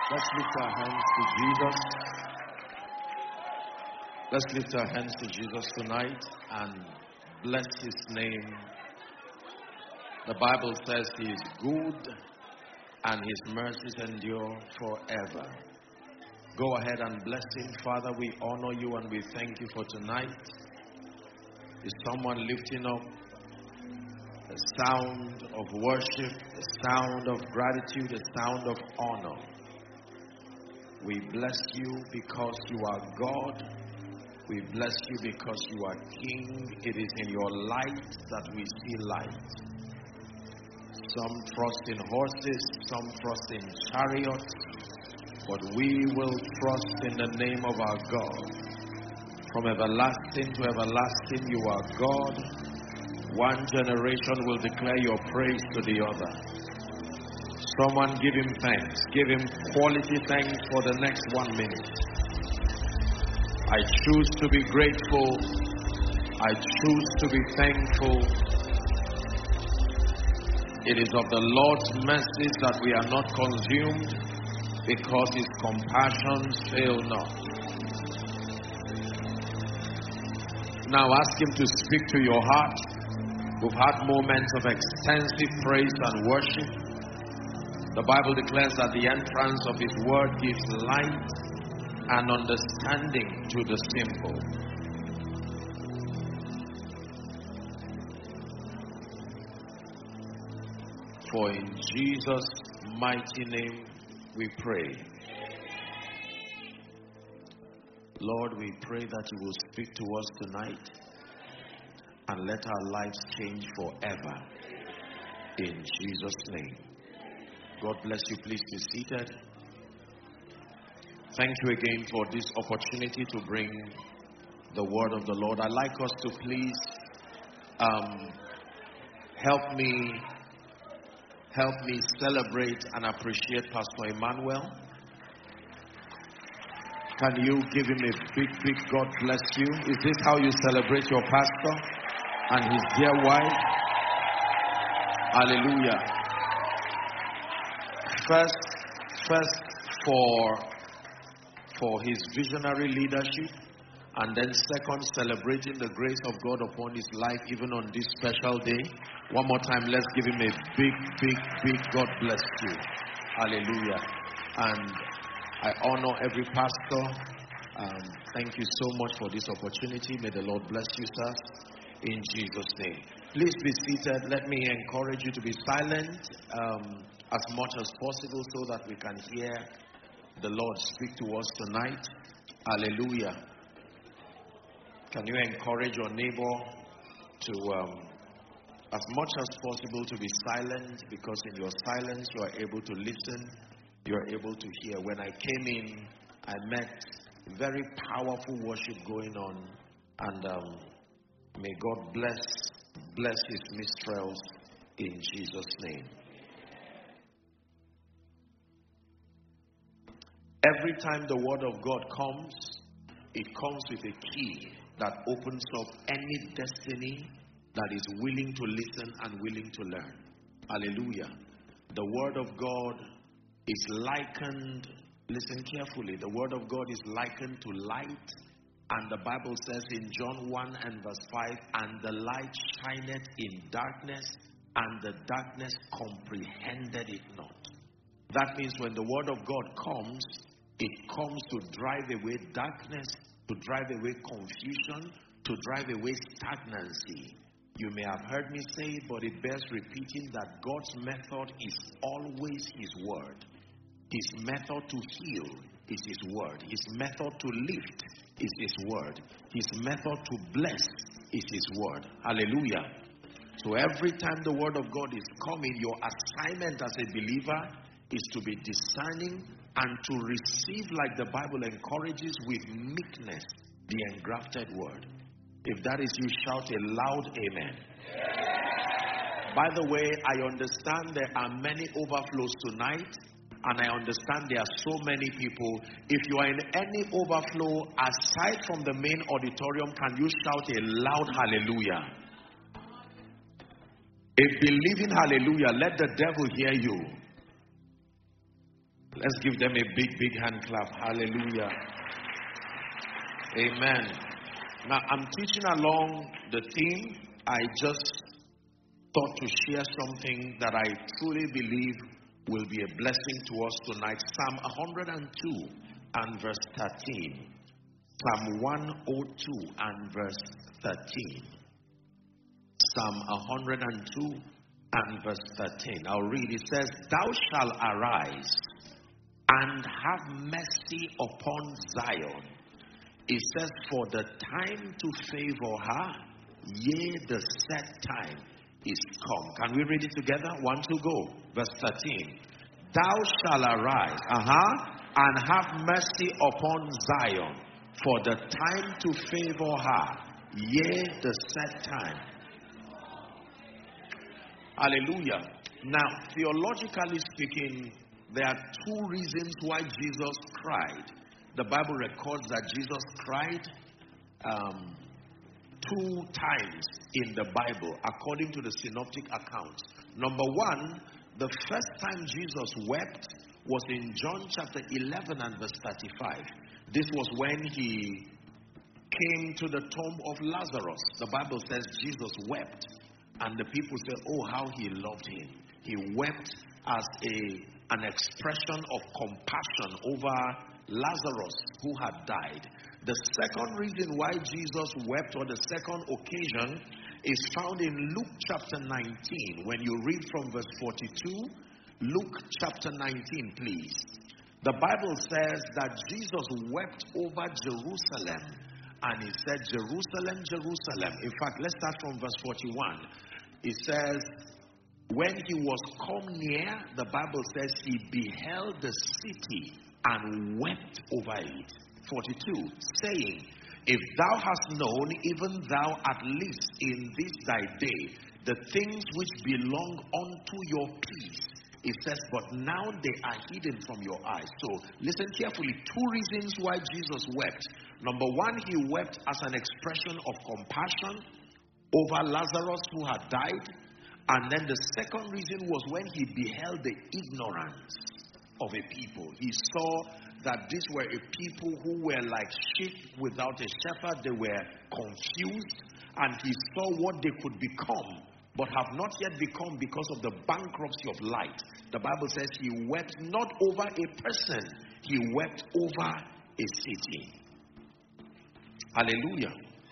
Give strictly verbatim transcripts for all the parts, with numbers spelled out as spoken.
Let's lift our hands to Jesus. Let's lift our hands to Jesus tonight and bless his name. The Bible says he is good and his mercies endure forever. Go ahead and bless him. Father, we honor you and we thank you for tonight. Is someone lifting up a sound of worship, a sound of gratitude, a sound of honor? We bless you because you are God. We bless you because you are King. It is in your light that we see light. Some trust in horses, some trust in chariots, but we will trust in the name of our God. From everlasting to everlasting, you are God. One generation will declare your praise to the other. Someone give him thanks. Give him quality thanks for the next one minute. I choose to be grateful. I choose to be thankful. It is of the Lord's mercies that we are not consumed, because his compassions fail not. Now ask him to speak to your heart. We've had moments of extensive praise and worship. The Bible declares that the entrance of his word gives light and understanding to the simple. For in Jesus' mighty name we pray. Lord, we pray that you will speak to us tonight and let our lives change forever. In Jesus' name. God bless you. Please be seated. Thank you again for this opportunity to bring the word of the Lord. I'd like us to please um, help me help me celebrate and appreciate Pastor Emmanuel. Can you give him a big, big God bless you? Is this how you celebrate your pastor and his dear wife? Hallelujah. First, first for, for his visionary leadership, and then second, celebrating the grace of God upon his life even on this special day. One more time, let's give him a big, big, big God bless you. Hallelujah. And I honor every pastor. Um, thank you so much for this opportunity. May the Lord bless you, sir. In Jesus' name. Please be seated. Let me encourage you to be silent um, as much as possible so that we can hear the Lord speak to us tonight. Hallelujah. Can you encourage your neighbor to, um, as much as possible, to be silent, because in your silence you are able to listen, you are able to hear. When I came in, I met very powerful worship going on, and um, may God bless bless his minstrels in Jesus' name. Every time the word of God comes, it comes with a key that opens up any destiny that is willing to listen and willing to learn. Hallelujah. The word of God is likened, listen carefully, the word of God is likened to light. And the Bible says in John one and verse five, and the light shineth in darkness, and the darkness comprehended it not. That means when the word of God comes, it comes to drive away darkness, to drive away confusion, to drive away stagnancy. You may have heard me say it, but it bears repeating that God's method is always his word. His method to heal is his word. His method to lift is his word. His method to bless is his word. Hallelujah. So every time the word of God is coming, your assignment as a believer is to be discerning and to receive, like the Bible encourages, with meekness the engrafted word. If that is you, shout a loud amen. By the way, I understand there are many overflows tonight, and I understand there are so many people. If you are in any overflow aside from the main auditorium, can you shout a loud hallelujah? A believing hallelujah. Let the devil hear you. Let's give them a big, big hand clap. Hallelujah. Amen. Now, I'm teaching along the theme. I just thought to share something that I truly believe will be a blessing to us tonight. Psalm one hundred two and verse thirteen. Psalm one oh two and verse thirteen. Psalm one hundred two and verse thirteen. I'll read. It says, "Thou shalt arise and have mercy upon Zion." It says, "For the time to favor her, yea, the set time is come." Can we read it together? One, two, go. Verse thirteen. "Thou shalt arise, uh-huh, and have mercy upon Zion, for the time to favor her, yea, the set time." Hallelujah. Now, theologically speaking, there are two reasons why Jesus cried. The Bible records that Jesus cried um, two times in the Bible, according to the synoptic accounts. Number one, the first time Jesus wept was in John chapter eleven and verse thirty-five. This was when he came to the tomb of Lazarus. The Bible says Jesus wept, and the people said, "Oh, how he loved him." He wept as a an expression of compassion over Lazarus who had died. The second reason why Jesus wept, or the second occasion, is found in Luke chapter nineteen. When you read from verse forty-two, Luke chapter nineteen, please. The Bible says that Jesus wept over Jerusalem, and he said, "Jerusalem, Jerusalem." In fact, let's start from verse forty-one. It says, when he was come near, the Bible says he beheld the city and wept over it. forty-two, saying, "If thou hast known, even thou at least in this thy day, the things which belong unto your peace." It says, "But now they are hidden from your eyes." So listen carefully. Two reasons why Jesus wept. Number one, he wept as an expression of compassion over Lazarus who had died. And then the second reason was when he beheld the ignorance of a people. He saw that these were a people who were like sheep without a shepherd. They were confused, and he saw what they could become, but have not yet become because of the bankruptcy of light. The Bible says he wept not over a person, he wept over a city. Hallelujah.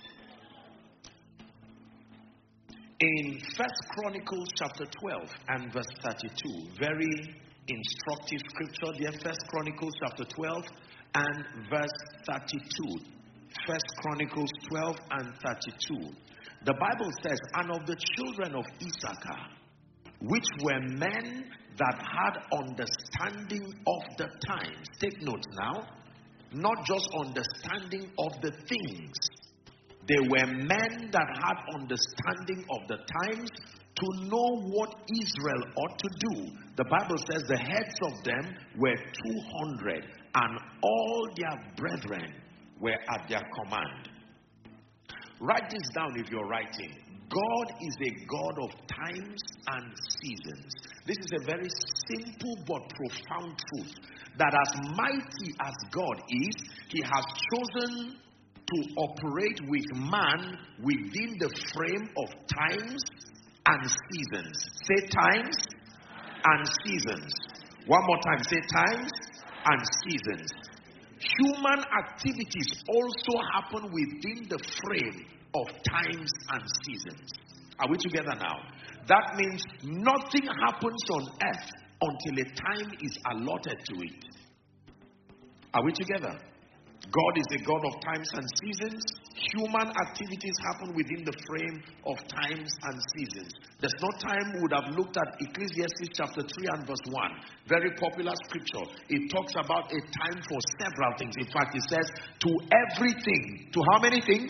In First Chronicles chapter twelve and verse thirty-two, very instructive scripture there. First Chronicles chapter twelve and verse thirty-two. First Chronicles twelve and thirty-two. The Bible says, "And of the children of Issachar, which were men that had understanding of the times." Take note now, not just understanding of the things. They were men that had understanding of the times to know what Israel ought to do. The Bible says the heads of them were two hundred, and all their brethren were at their command. Write this down if you're writing. God is a God of times and seasons. This is a very simple but profound truth, that as mighty as God is, he has chosen to operate with man within the frame of times and seasons. Say times and seasons. One more time. Say times and seasons. Human activities also happen within the frame of times and seasons. Are we together now? That means nothing happens on earth until a time is allotted to it. Are we together? God is a God of times and seasons. Human activities happen within the frame of times and seasons. There's no time we would have looked at Ecclesiastes chapter three and verse one. Very popular scripture. It talks about a time for several things. In fact, it says, to everything. To how many things?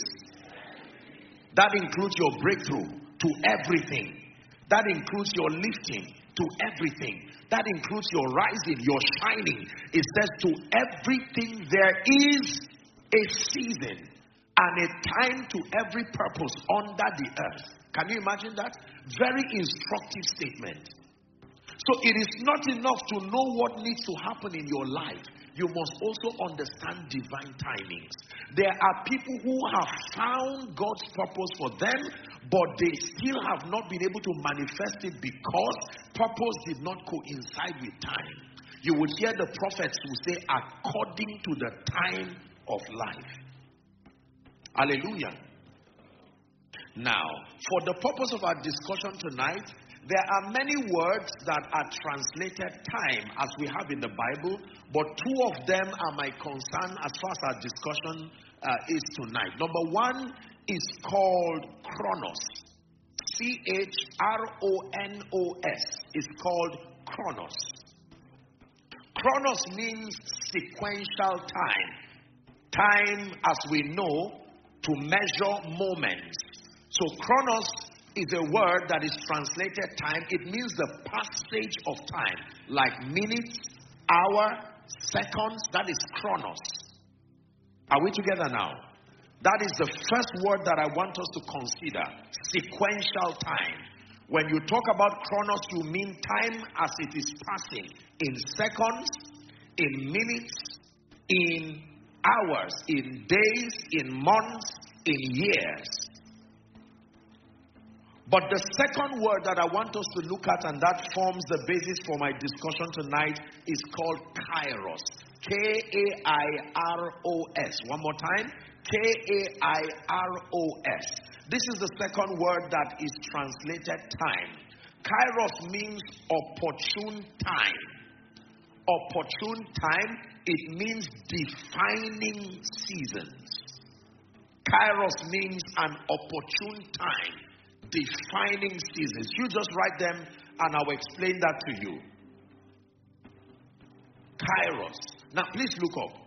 That includes your breakthrough. To everything. That includes your lifting. To everything. That includes your rising, your shining. It says to everything there is a season and a time to every purpose under the earth. Can you imagine that? Very instructive statement. So it is not enough to know what needs to happen in your life. You must also understand divine timings. There are people who have found God's purpose for them, but they still have not been able to manifest it because purpose did not coincide with time. You would hear the prophets who say, according to the time of life. Hallelujah. Now, for the purpose of our discussion tonight, there are many words that are translated time as we have in the Bible, but two of them are my concern as far as our discussion uh, is tonight. Number one is called chronos. C H R O N O S is called chronos. Chronos means sequential time. Time, as we know, to measure moments. So chronos is a word that is translated time. It means the passage of time, like minutes, hour, seconds. That is chronos. Are we together now? That is the first word that I want us to consider. Sequential time. When you talk about chronos, you mean time as it is passing in seconds, in minutes, in hours, in days, in months, in years. But the second word that I want us to look at, and that forms the basis for my discussion tonight, is called kairos. K A I R O S. One more time. K A I R O S. This is the second word that is translated time. Kairos means opportune time. Opportune time, it means defining seasons. Kairos means an opportune time. Defining seasons. You just write them and I'll explain that to you. Kairos. Now please look up.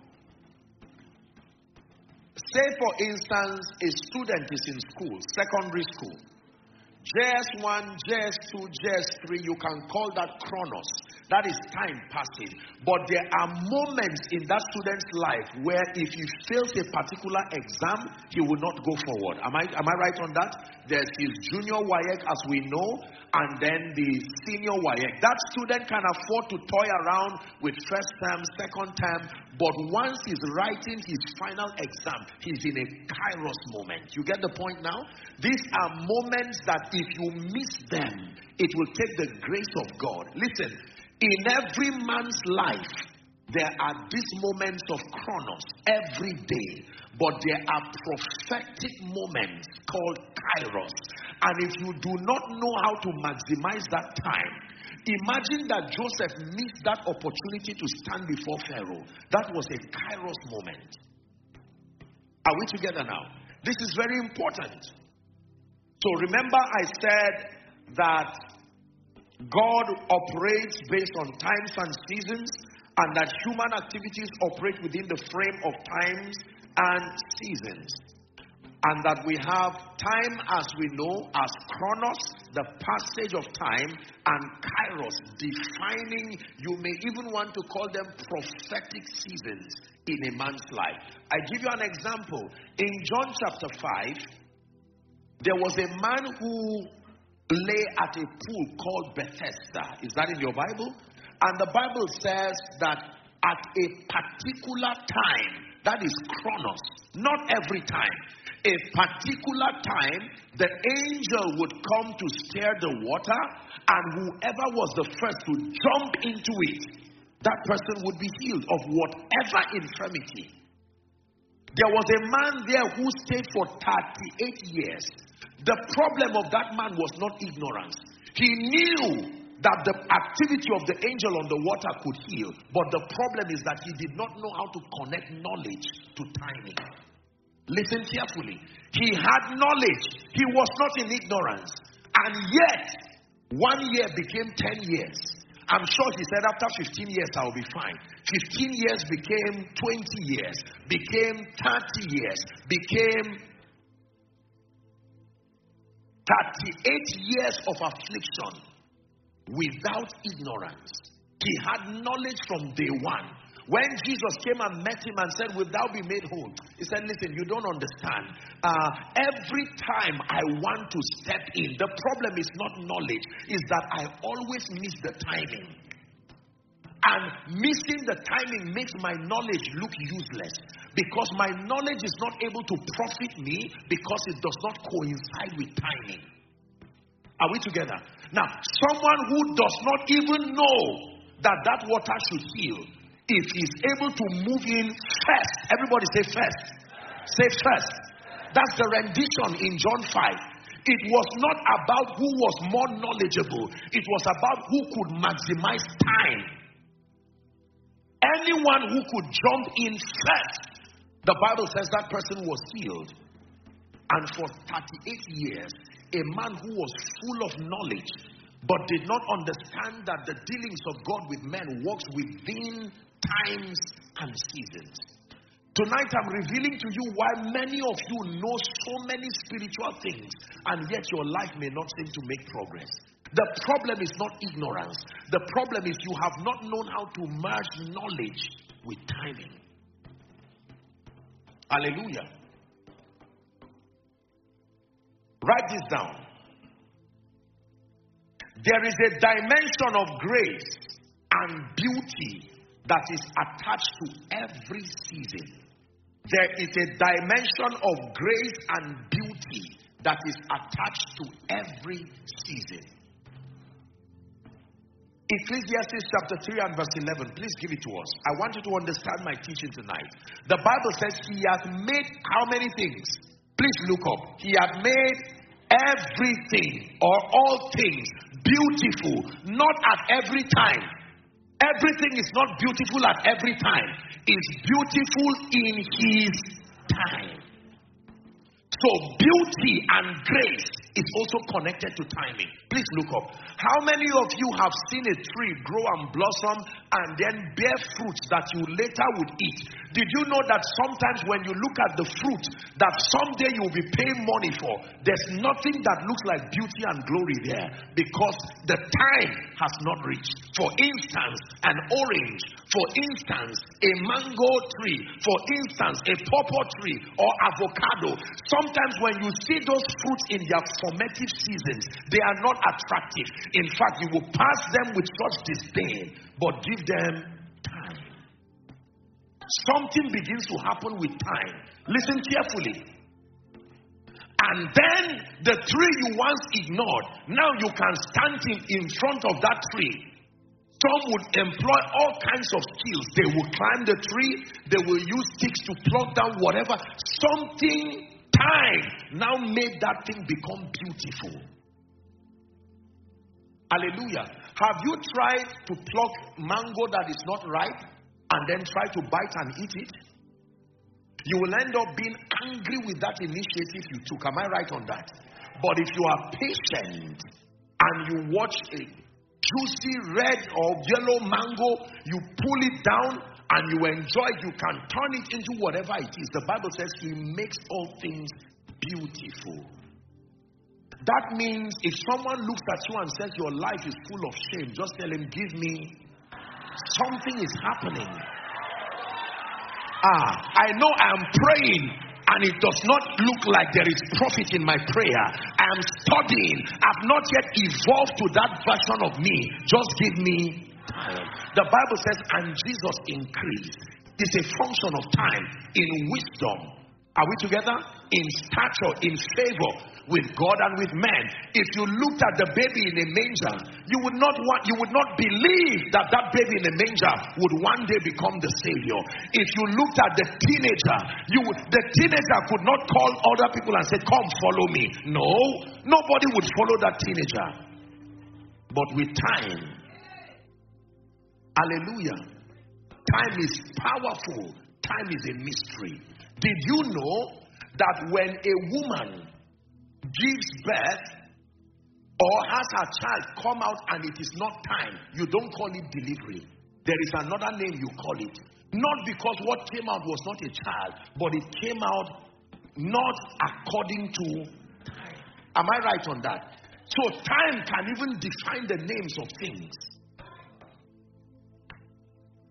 Say for instance a student is in school, secondary school. J S one, J S two, J S three, you can call that chronos. That is time passing. But there are moments in that student's life where if he fails a particular exam, he will not go forward. Am I am I right on that? There's his junior W A E C as we know, and then the senior W A E C. That student can afford to toy around with first term, second term, but once he's writing his final exam, he's in a kairos moment. You get the point now? These are moments that if you miss them, it will take the grace of God. Listen, in every man's life, there are these moments of chronos every day, but there are prophetic moments called kairos. And if you do not know how to maximize that time, imagine that Joseph missed that opportunity to stand before Pharaoh. That was a kairos moment. Are we together now? This is very important. So remember I said that God operates based on times and seasons, and that human activities operate within the frame of times and seasons. And that we have time, as we know, as chronos, the passage of time, and kairos, defining, you may even want to call them prophetic seasons in a man's life. I give you an example. In John chapter five, there was a man who lay at a pool called Bethesda. Is that in your Bible? And the Bible says that at a particular time, that is chronos, not every time, a particular time, the angel would come to stir the water, and whoever was the first to jump into it, that person would be healed of whatever infirmity. There was a man there who stayed for thirty-eight years. The problem of that man was not ignorance. He knew that the activity of the angel on the water could heal, but the problem is that he did not know how to connect knowledge to timing. Listen carefully. He had knowledge. He was not in ignorance. And yet, one year became ten years. I'm sure he said after fifteen years I'll be fine. fifteen years became twenty years, became thirty years, became thirty-eight years of affliction without ignorance. He had knowledge from day one. When Jesus came and met him and said, "Will thou be made whole?" He said, "Listen, you don't understand. Uh, every time I want to step in, the problem is not knowledge, is that I always miss the timing. And missing the timing makes my knowledge look useless, because my knowledge is not able to profit me because it does not coincide with timing." Are we together? Now, someone who does not even know that that water should heal, if he's able to move in first, everybody say first. Say first. That's the rendition in John five. It was not about who was more knowledgeable. It was about who could maximize time. Anyone who could jump in first, the Bible says that person was healed. And for thirty-eight years, a man who was full of knowledge, but did not understand that the dealings of God with men works within times and seasons. Tonight I'm revealing to you why many of you know so many spiritual things, and yet your life may not seem to make progress. The problem is not ignorance. The problem is you have not known how to merge knowledge with timing. Hallelujah. Write this down. There is a dimension of grace and beauty that is attached to every season. There is a dimension of grace and beauty that is attached to every season. Ecclesiastes chapter three and verse eleven. Please give it to us. I want you to understand my teaching tonight. The Bible says he has made how many things? Please look up. He had made everything or all things beautiful, not at every time. Everything is not beautiful at every time. It's beautiful in his time. So beauty and grace is also connected to timing. Please look up. How many of you have seen a tree grow and blossom and then bear fruits that you later would eat? Did you know that sometimes when you look at the fruit that someday you will be paying money for, there's nothing that looks like beauty and glory there because the time has not reached? For instance, an orange. For instance, a mango tree. For instance, a pawpaw tree or avocado. Sometimes when you see those fruits in their formative seasons, they are not attractive. In fact, you will pass them with such disdain, but give them time. Something begins to happen with time. Listen carefully. And then the tree you once ignored, now you can stand in, in front of that tree. Some would employ all kinds of skills. They will climb the tree. They will use sticks to pluck down whatever. Something, time, now made that thing become beautiful. Hallelujah. Have you tried to pluck mango that is not ripe and then try to bite and eat it? You will end up being angry with that initiative you took. Am I right on that? But if you are patient and you watch a juicy red or yellow mango, you pull it down and you enjoy it, you can turn it into whatever it is. The Bible says he makes all things beautiful. That means if someone looks at you and says your life is full of shame, just tell him, give me, something is happening. Ah, I know I am praying and it does not look like there is profit in my prayer. I am studying. I've not yet evolved to that version of me. Just give me time. The Bible says, and Jesus increased. It's a function of time in wisdom. Are we together? In stature, in favor with God and with men. If you looked at the baby in a manger, you would not want, you would not believe that that baby in a manger would one day become the Savior. If you looked at the teenager, you would, the teenager could not call other people and say, "Come, follow me." No, nobody would follow that teenager. But with time, hallelujah, time is powerful. Time is a mystery. Did you know that when a woman gives birth or has her child come out and it is not time, you don't call it delivery. There is another name you call it. Not because what came out was not a child, but it came out not according to time. Am I right on that? So time can even define the names of things.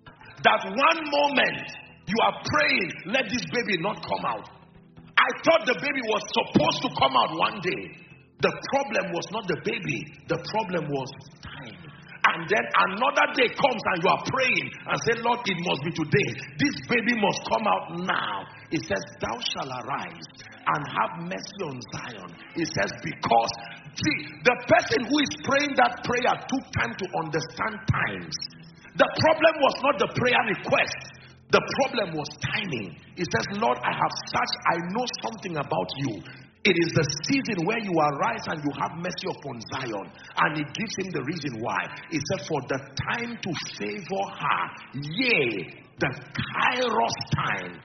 that one moment you are praying, let this baby not come out. I thought the baby was supposed to come out one day. The problem was not the baby. The problem was time. And then another day comes and you are praying and say, Lord, it must be today. This baby must come out now. It says, thou shalt arise and have mercy on Zion. It says, because, see, the person who is praying that prayer took time to understand times. The problem was not the prayer request. The problem was timing. It says, Lord, I have searched. I know something about you. It is the season where you arise and you have mercy upon Zion. And it gives him the reason why. It said, for the time to favor her, yea, the kairos time.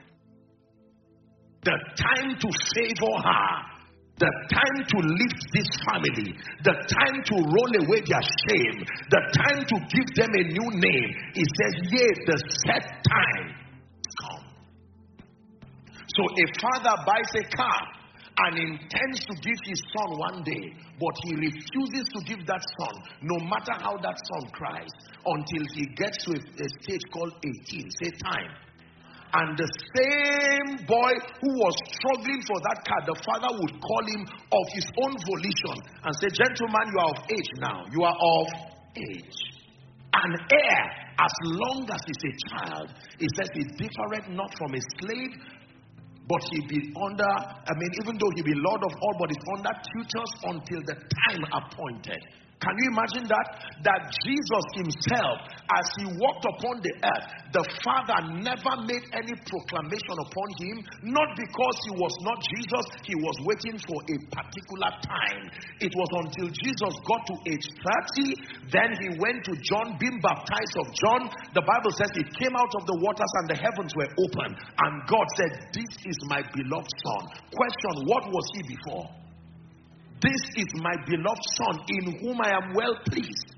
The time to favor her. The time to lift this family. The time to roll away their shame. The time to give them a new name. It says, yea, the set time come. So a father buys a car and intends to give his son one day, but he refuses to give that son, no matter how that son cries, until he gets to a, a stage called eighteen. Say time. And the same boy who was struggling for that car, the father would call him of his own volition and say, gentleman, you are of age now. You are of age. An heir, as long as he's a child, it says he differeth not from a slave, but he be under, I mean, even though he be Lord of all, but he's under tutors until the time appointed. Can you imagine that? That Jesus himself, as he walked upon the earth, the Father never made any proclamation upon him, not because he was not Jesus, he was waiting for a particular time. It was until Jesus got to age thirty, then he went to John, being baptized of John. The Bible says he came out of the waters and the heavens were open. And God said, this is my beloved son. Question, what was he before? This is my beloved son in whom I am well pleased.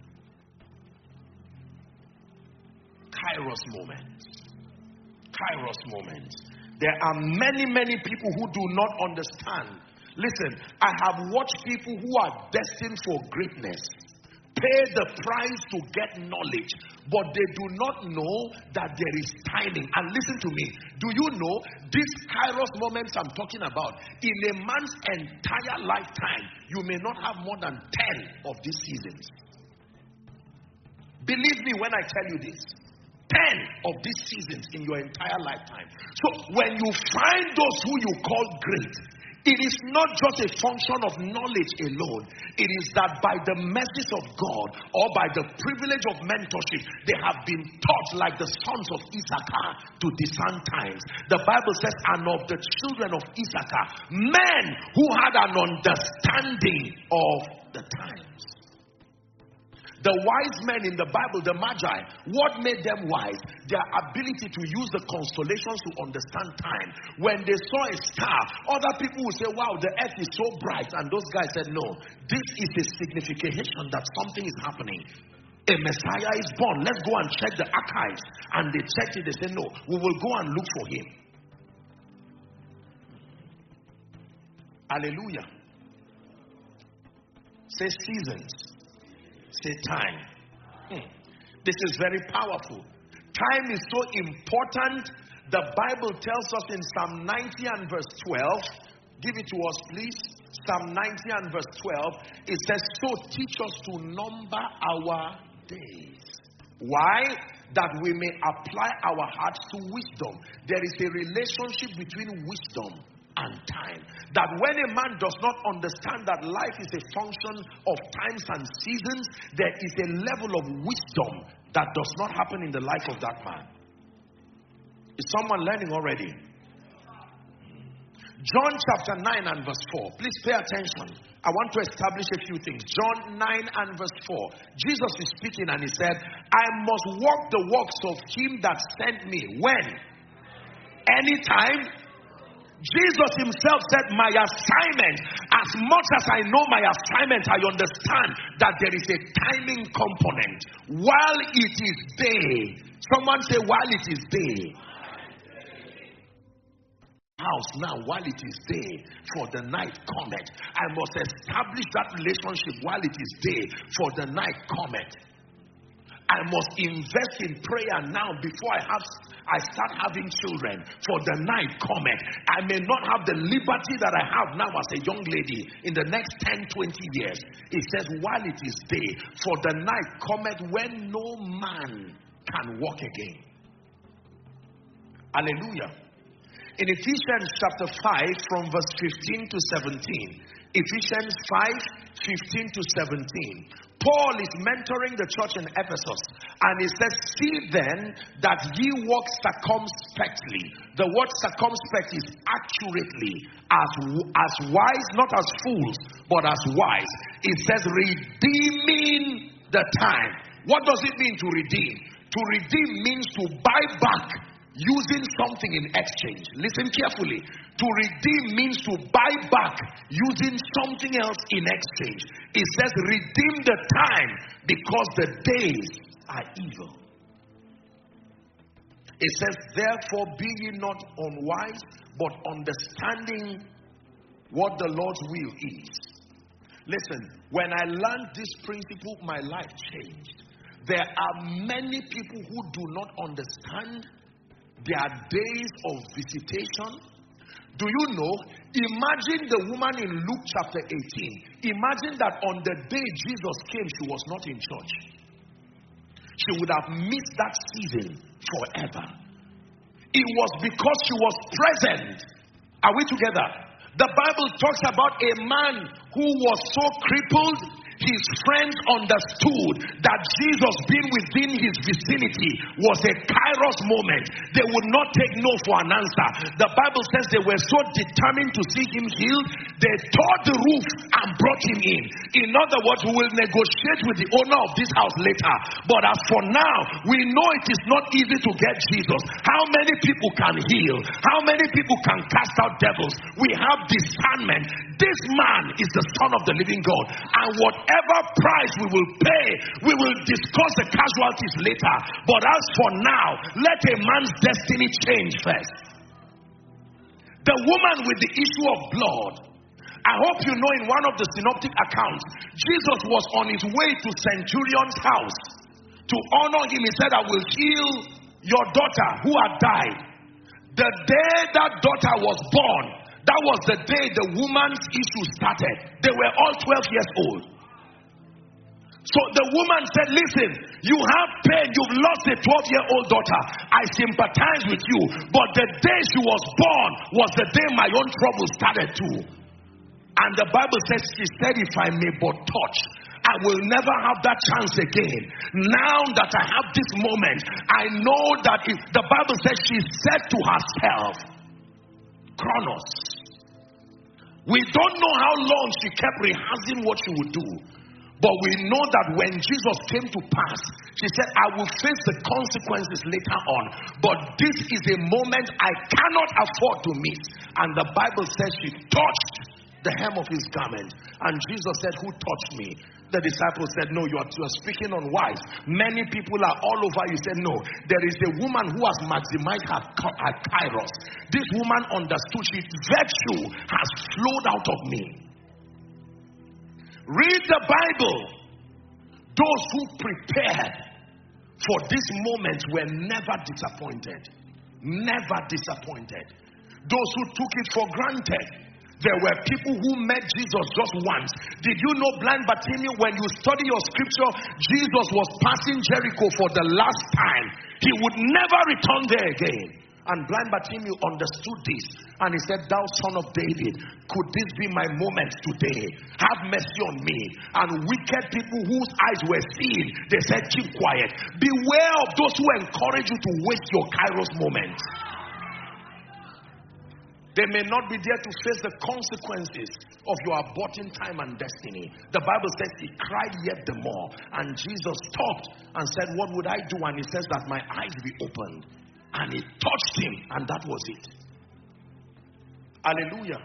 Kairos moments. Kairos moments. There are many, many people who do not understand. Listen, I have watched people who are destined for greatness pay the price to get knowledge, but they do not know that there is timing. And listen to me, do you know these kairos moments I'm talking about, in a man's entire lifetime, you may not have more than ten of these seasons. Believe me when I tell you this, ten of these seasons in your entire lifetime. So when you find those who you call great, it is not just a function of knowledge alone. It is that by the mercies of God or by the privilege of mentorship, they have been taught like the sons of Issachar to discern times. The Bible says, and of the children of Issachar, men who had an understanding of the times. The wise men in the Bible, the Magi, what made them wise? Their ability to use the constellations to understand time. When they saw a star, other people would say, wow, the earth is so bright. And those guys said, no, this is a signification that something is happening. A Messiah is born. Let's go and check the archives. And they checked it. They said, no, we will go and look for him. Hallelujah. Say seasons. Say time. Hmm. This is very powerful. Time is so important. The Bible tells us in Psalm ninety and verse twelve. Give it to us, please. Psalm ninety and verse twelve. It says, so teach us to number our days. Why? That we may apply our hearts to wisdom. There is a relationship between wisdom and time. That when a man does not understand that life is a function of times and seasons, there is a level of wisdom that does not happen in the life of that man. Is someone learning already? John chapter nine and verse four. Please pay attention. I want to establish a few things. John nine and verse four. Jesus is speaking and he said, I must walk the works of him that sent me. When? Anytime. Jesus himself said, my assignment, as much as I know my assignment, I understand that there is a timing component. While it is day, someone say, while it is day. House now, while it is day, for the night cometh. I must establish that relationship while it is day, for the night cometh. I must invest in prayer now before I have I start having children, for the night cometh. I may not have the liberty that I have now as a young lady in the next ten, twenty years. It says, while it is day, for the night cometh when no man can walk again. Hallelujah. In Ephesians chapter five, from verse fifteen to seventeen, Ephesians five, fifteen to seventeen, Paul is mentoring the church in Ephesus, and he says, see then that ye walk circumspectly. The word circumspect is accurately, as, as wise, not as fools, but as wise. It says, redeeming the time. What does it mean to redeem? To redeem means to buy back using something in exchange. Listen carefully. To redeem means to buy back using something else in exchange. It says redeem the time because the days are evil. It says therefore be ye not unwise, but understanding what the Lord's will is. Listen, when I learned this principle, my life changed. There are many people who do not understand their days of visitation. Do you know? Imagine the woman in Luke chapter eighteen. Imagine that on the day Jesus came, she was not in church. She would have missed that season forever. It was because she was present. Are we together? The Bible talks about a man who was so crippled. His friends understood that Jesus being within his vicinity was a kairos moment. They would not take no for an answer. The Bible says they were so determined to see him healed, they tore the roof and brought him in. In other words, we will negotiate with the owner of this house later. But as for now, we know it is not easy to get Jesus. How many people can heal? How many people can cast out devils? We have discernment. This man is the Son of the living God. And whatever price we will pay, we will discuss the casualties later. But as for now, let a man's destiny change first. The woman with the issue of blood, I hope you know in one of the synoptic accounts, Jesus was on his way to Centurion's house to honor him. He said, I will heal your daughter who had died. The day that daughter was born, that was the day the woman's issue started. They were all twelve years old. So the woman said, listen, you have pain. You've lost a twelve-year-old daughter. I sympathize with you. But the day she was born was the day my own trouble started too. And the Bible says, she said, if I may but touch, I will never have that chance again. Now that I have this moment, I know that if the Bible says she said to herself, Chronos. We don't know how long she kept rehearsing what she would do. But we know that when Jesus came to pass, she said, I will face the consequences later on. But this is a moment I cannot afford to miss. And the Bible says she touched the hem of his garment. And Jesus said, who touched me? The disciples said, no, you are, you are speaking unwise. Many people are all over. You said, no, there is a woman who has maximized her, her kairos. This woman understood she virtue has flowed out of me. Read the Bible. Those who prepared for this moment were never disappointed. Never disappointed. Those who took it for granted. There were people who met Jesus just once. Did you know blind Bartimaeus, when you study your scripture, Jesus was passing Jericho for the last time. He would never return there again. And blind Bartimaeus understood this. And he said, thou son of David, could this be my moment today? Have mercy on me. And wicked people whose eyes were seeing, they said, keep quiet. Beware of those who encourage you to waste your kairos moment. They may not be there to face the consequences of your aborting time and destiny. The Bible says he cried yet the more. And Jesus stopped and said, what would I do? And he says that my eyes be opened. And he touched him, and that was it. Hallelujah.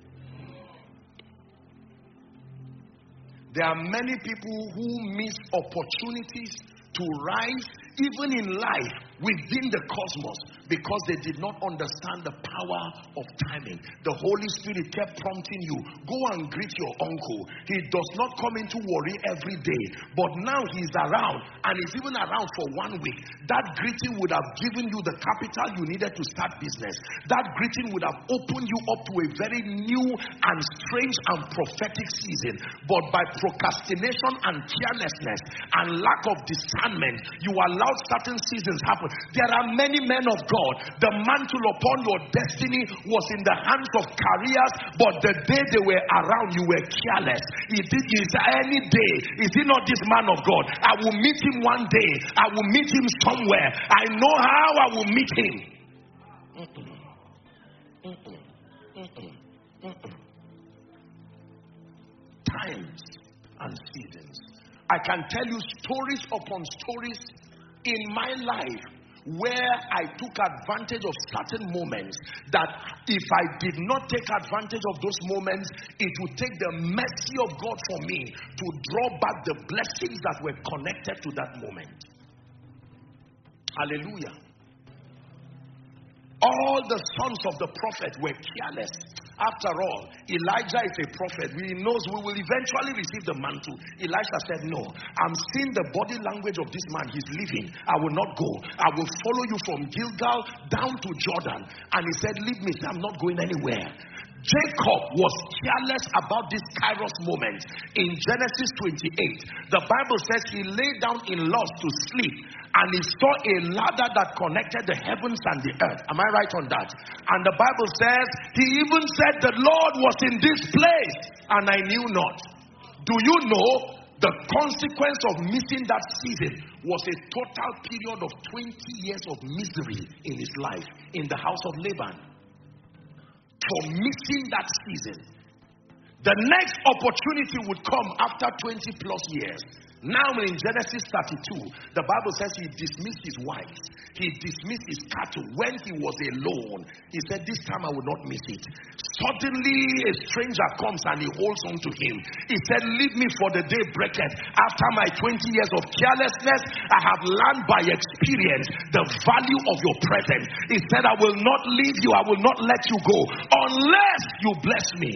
There are many people who miss opportunities to rise, even in life, within the cosmos. because they did not understand the power of timing. The Holy Spirit kept prompting you, go and greet your uncle. He does not come into worry every day, but now he's around, and he's even around for one week. That greeting would have given you the capital you needed to start business. That greeting would have opened you up to a very new and strange and prophetic season. But by procrastination and carelessness and lack of discernment, you allowed certain seasons happen. There are many men of God. The mantle upon your destiny was in the hands of careers, but the day they were around, you were careless. He did is any day. Is he not this man of God? I will meet him one day. I will meet him somewhere. I know how I will meet him. Mm-mm. Mm-mm. Mm-mm. Mm-mm. Times and seasons. I can tell you stories upon stories in my life where I took advantage of certain moments that if I did not take advantage of those moments, it would take the mercy of God for me to draw back the blessings that were connected to that moment. Hallelujah. All the sons of the prophet were careless. After all, Elijah is a prophet. He knows we will eventually receive the mantle. Elisha said, no, I'm seeing the body language of this man. He's leaving. I will not go. I will follow you from Gilgal down to Jordan. And he said, leave me. I'm not going anywhere. Jacob was careless about this Kairos moment. In Genesis twenty-eight, the Bible says he lay down in lust to sleep, and he saw a ladder that connected the heavens and the earth. Am I right on that? And the Bible says he even said the Lord was in this place and I knew not. Do you know the consequence of missing that season was a total period of twenty years of misery in his life in the house of Laban? For missing that season. The next opportunity would come after twenty plus years. Now in Genesis thirty-two, the Bible says he dismissed his wives. He dismissed his cattle. When he was alone, he said, this time I will not miss it. Suddenly a stranger comes and he holds on to him. He said, leave me for the day breaketh. After my twenty years of carelessness, I have learned by experience the value of your presence. He said, I will not leave you. I will not let you go unless you bless me.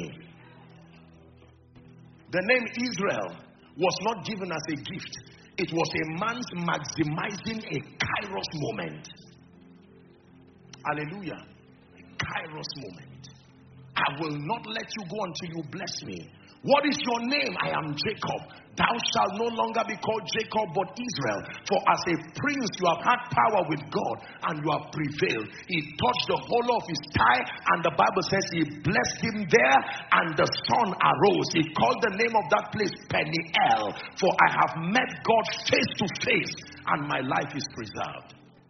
The name Israel was not given as a gift. It was a man's maximizing a Kairos moment. Hallelujah. A Kairos moment. I will not let you go until you bless me. What is your name? I am Jacob. Thou shalt no longer be called Jacob but Israel. For as a prince you have had power with God and you have prevailed. He touched the hollow of his thigh and the Bible says he blessed him there and the sun arose. He called the name of that place Peniel. For I have met God face to face and my life is preserved.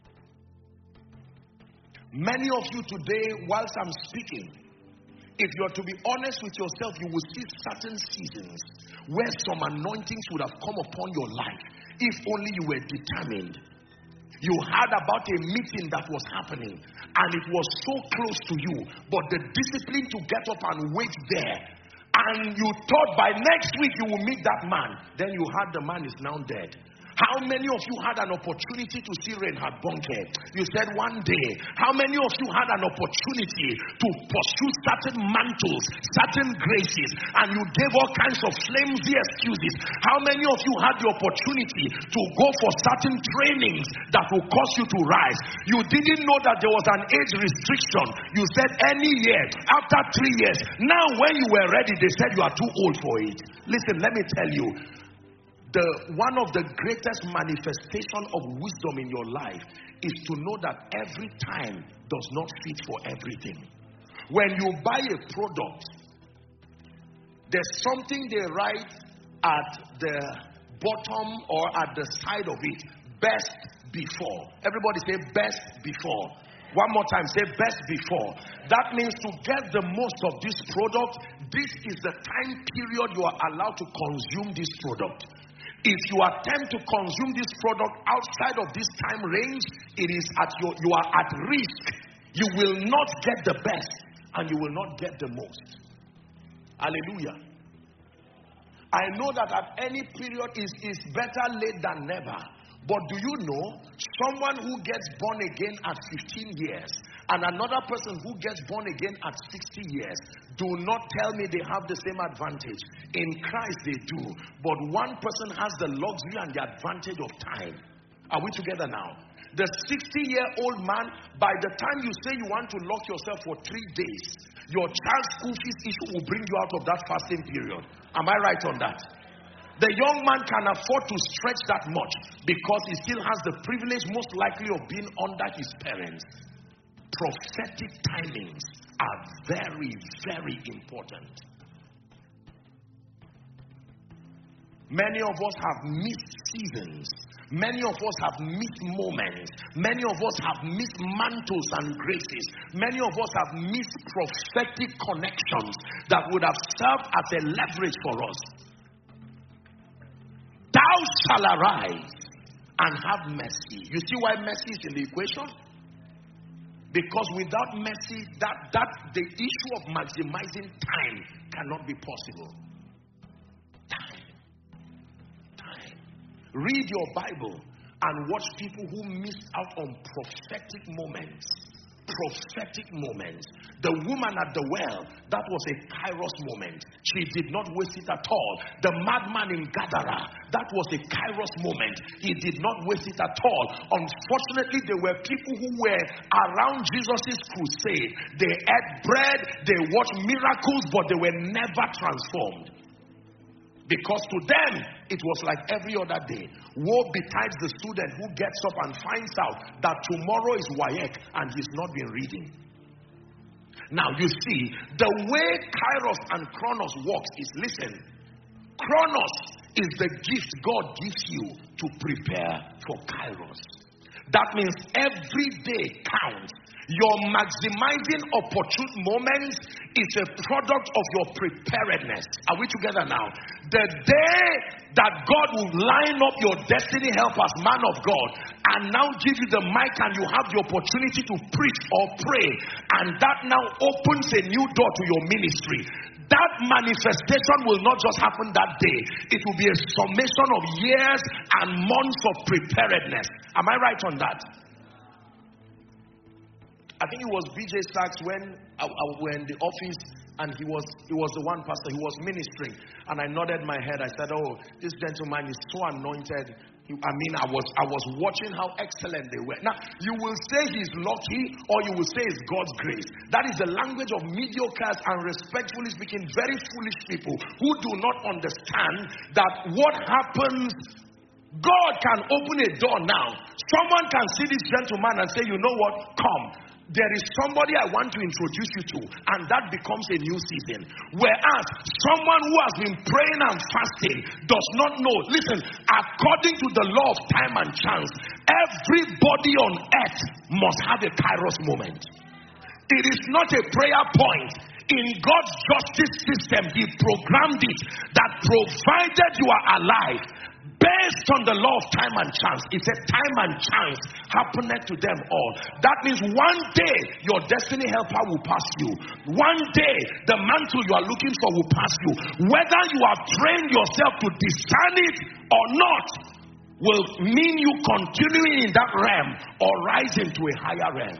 Many of you today, whilst I'm speaking, if you are to be honest with yourself, you will see certain seasons where some anointings would have come upon your life if only you were determined. You heard about a meeting that was happening and it was so close to you, but the discipline to get up and wait there, and you thought by next week you will meet that man, then you heard the man is now dead. How many of you had an opportunity to see Reinhard Bonnke? You said one day. How many of you had an opportunity to pursue certain mantles, certain graces, and you gave all kinds of flimsy excuses? How many of you had the opportunity to go for certain trainings that will cause you to rise? You didn't know that there was an age restriction. You said any year, after three years. Now when you were ready, they said you are too old for it. Listen, let me tell you. The, one of the greatest manifestation of wisdom in your life is to know that every time does not fit for everything. When you buy a product, there's something they write at the bottom or at the side of it, best before. Everybody say best before. One more time, say best before. That means to get the most of this product, this is the time period you are allowed to consume this product. If you attempt to consume this product outside of this time range, it is at your, you are at risk. You will not get the best and you will not get the most. Hallelujah. I know that at any period is is better late than never. But do you know, someone who gets born again at fifteen years and another person who gets born again at sixty years, do not tell me they have the same advantage. In Christ they do. But one person has the luxury and the advantage of time. Are we together now? The sixty-year-old man, by the time you say you want to lock yourself for three days, your child's school fees issue will bring you out of that fasting period. Am I right on that? The young man can afford to stretch that much because he still has the privilege, most likely, of being under his parents. Prophetic timings are very, very important. Many of us have missed seasons. Many of us have missed moments. Many of us have missed mantles and graces. Many of us have missed prophetic connections that would have served as a leverage for us. Thou shalt arise and have mercy. You see why mercy is in the equation? Because without mercy, that, that the issue of maximizing time cannot be possible. Time. Time. Read your Bible and watch people who missed out on prophetic moments. Prophetic moments. The woman at the well, that was a kairos moment. She did not waste it at all. The madman in Gadara, that was a kairos moment. He did not waste it at all. Unfortunately, there were people who were around Jesus' crusade. They ate bread, they watched miracles, but they were never transformed. Because to them, it was like every other day. Woe betides the student who gets up and finds out that tomorrow is W A E C and he's not been reading. Now you see, the way Kairos and Chronos works is, listen, Chronos is the gift God gives you to prepare for Kairos. That means every day counts. Your maximizing opportune moments is a product of your preparedness. Are we together now? The day that God will line up your destiny helpers, man of God, and now give you the mic and you have the opportunity to preach or pray, and that now opens a new door to your ministry. That manifestation will not just happen that day. It will be a summation of years and months of preparedness. Am I right on that? I think it was B J Sachs when I, I were in the office and he was he was the one pastor, he was ministering, and I nodded my head. I said, oh, this gentleman is so anointed. He, I mean, I was I was watching how excellent they were. Now, you will say he's lucky or you will say it's God's grace. That is the language of mediocres and, respectfully speaking, very foolish people who do not understand that what happens, God can open a door now. Someone can see this gentleman and say, you know what, come. There is somebody I want to introduce you to, and that becomes a new season. Whereas someone who has been praying and fasting does not know. Listen, according to the law of time and chance, everybody on earth must have a Kairos moment. It is not a prayer point. In God's justice system, He programmed it that provided you are alive, based on the law of time and chance, it's a time and chance happeneth to them all. That means one day your destiny helper will pass you. One day the mantle you are looking for will pass you. Whether you have trained yourself to discern it or not will mean you continuing in that realm or rising to a higher realm.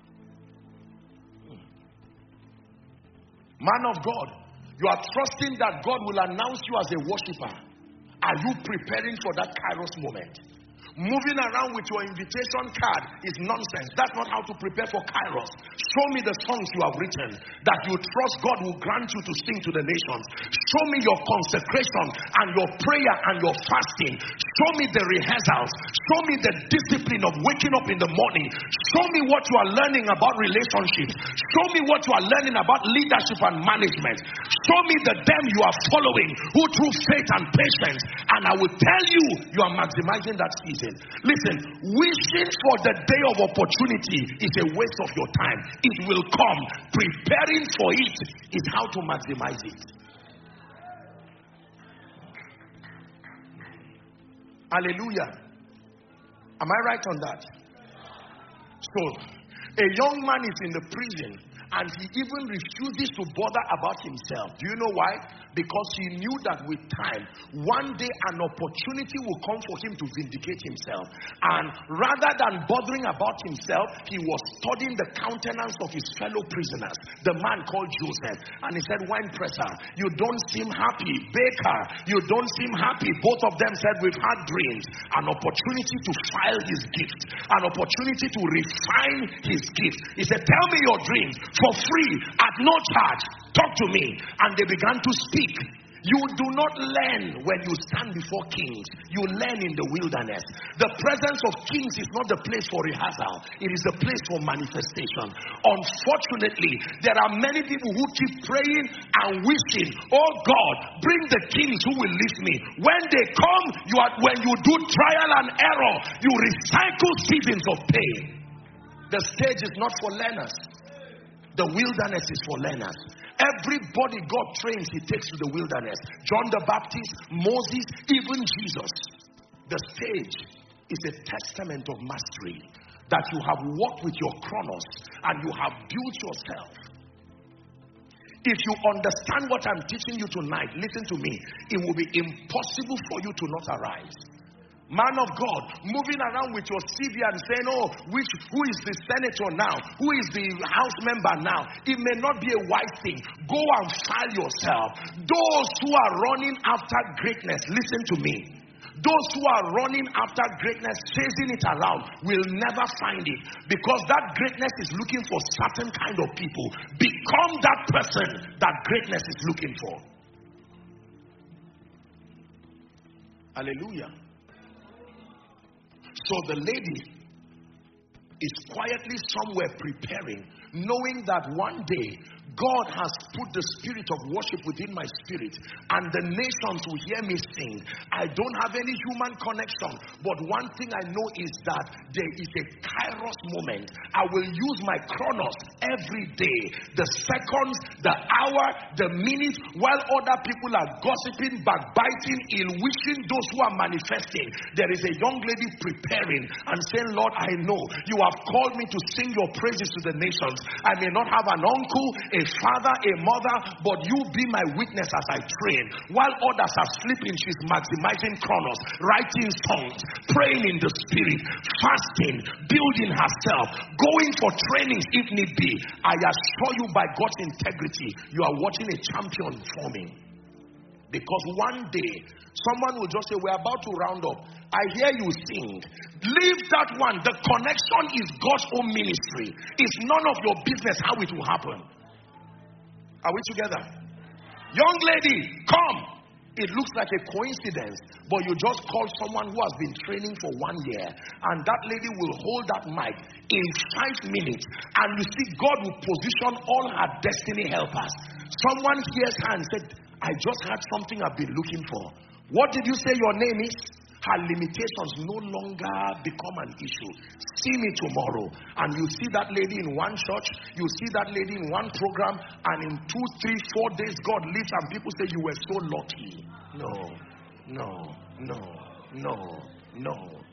Man of God, you are trusting that God will announce you as a worshiper. Are you preparing for that Kairos moment? Moving around with your invitation card is nonsense. That's not how to prepare for Kairos. Show me the songs you have written that you trust God will grant you to sing to the nations. Show me your consecration and your prayer and your fasting. Show me the rehearsals. Show me the discipline of waking up in the morning. Show me what you are learning about relationships. Show me what you are learning about leadership and management. Show me the them you are following who through faith and patience, and I will tell you, you are maximizing that season. Listen, wishing for the day of opportunity is a waste of your time. It will come. Preparing for it is how to maximize it. Hallelujah. Am I right on that? So, a young man is in the prison and he even refuses to bother about himself. Do you know why? Because he knew that with time, one day an opportunity will come for him to vindicate himself. And rather than bothering about himself, he was studying the countenance of his fellow prisoners, the man called Joseph. And he said, wine presser, you don't seem happy. Baker, you don't seem happy. Both of them said, we've had dreams. An opportunity to file his gift, an opportunity to refine his gift. He said, tell me your dreams for free, at no charge. Talk to me. And they began to speak. You do not learn when you stand before kings. You learn in the wilderness. The presence of kings is not the place for rehearsal. It is the place for manifestation. Unfortunately, there are many people who keep praying and wishing, oh God, bring the kings who will lift me. When they come, you are, when you do trial and error, you recycle seasons of pain. The stage is not for learners. The wilderness is for learners. Everybody God trains, he takes to the wilderness. John the Baptist, Moses, even Jesus. The stage is a testament of mastery. That you have walked with your chronos and you have built yourself. If you understand what I'm teaching you tonight, listen to me. It will be impossible for you to not arise. Man of God, moving around with your C V and saying, oh, which, who is the senator now? Who is the house member now? It may not be a wise thing. Go and file yourself. Those who are running after greatness, listen to me. Those who are running after greatness, chasing it around, will never find it. Because that greatness is looking for certain kind of people. Become that person that greatness is looking for. Hallelujah. So the lady is quietly somewhere preparing, knowing that one day God has put the spirit of worship within my spirit, and the nations will hear me sing. I don't have any human connection, but one thing I know is that there is a kairos moment. I will use my chronos every day, the seconds, the hour, the minutes, while other people are gossiping, backbiting, ill-wishing those who are manifesting. There is a young lady preparing and saying, Lord, I know you have called me to sing your praises to the nations. I may not have an uncle, a father, a mother, but you be my witness as I train. While others are sleeping, she's maximizing chronos, writing songs, praying in the spirit, fasting, building herself, going for trainings if need be. I assure you, by God's integrity, you are watching a champion forming. Because one day, someone will just say, we're about to round up. I hear you sing. Leave that one. The connection is God's own ministry. It's none of your business how it will happen. Are we together? Young lady, come. It looks like a coincidence, but you just call someone who has been training for one year, and that lady will hold that mic in five minutes, and you see God will position all her destiny helpers. Someone hears her and said, I just had something I've been looking for. What did you say your name is? Her limitations no longer become an issue. See me tomorrow. And you see that lady in one church, you see that lady in one program, and in two, three, four days God leaves and people say you were so lucky. No, no, no, no, no.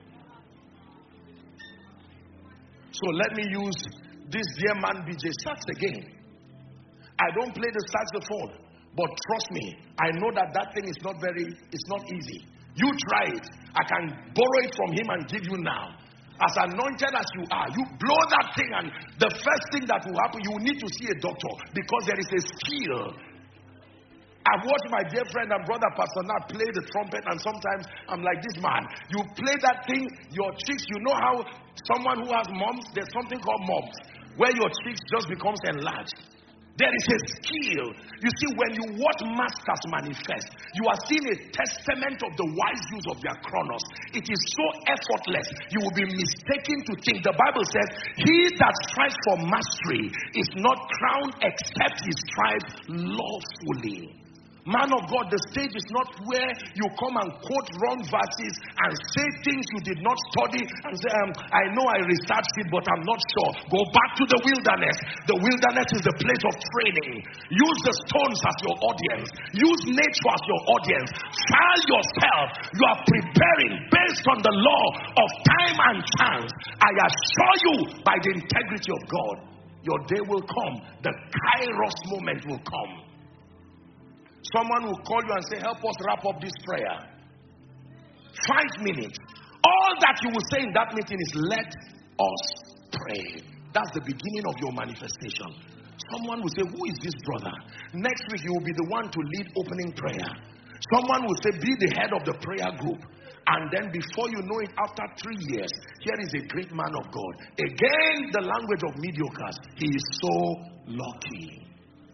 So let me use this dear man B J sax again. I don't play the saxophone, but trust me, I know that that thing is not very, it's not easy. You try it. I can borrow it from him and give you now. As anointed as you are, you blow that thing, and the first thing that will happen, you will need to see a doctor, because there is a skill. I've watched my dear friend and brother Pastor Nat play the trumpet, and sometimes I'm like, this man, you play that thing, your cheeks, you know how someone who has mumps, there's something called mumps, where your cheeks just becomes enlarged. There is a skill. You see, when you watch masters manifest, you are seeing a testament of the wise use of their chronos. It is so effortless, you will be mistaken to think. The Bible says, he that strives for mastery is not crowned except he strives lawfully. Man of God, the stage is not where you come and quote wrong verses and say things you did not study and say, um, I know I researched it, but I'm not sure. Go back to the wilderness. The wilderness is the place of training. Use the stones as your audience. Use nature as your audience. File yourself. You are preparing based on the law of time and chance. I assure you, by the integrity of God, Your day will come. The Kairos moment will come. Someone will call you and say, help us wrap up this prayer. Five minutes. All that you will say in that meeting is, let us pray. That's the beginning of your manifestation. Someone will say, who is this brother? Next week you will be the one to lead opening prayer. Someone will say, be the head of the prayer group. And then before you know it, after three years, here is a great man of God. Again, the language of mediocres. He is so lucky.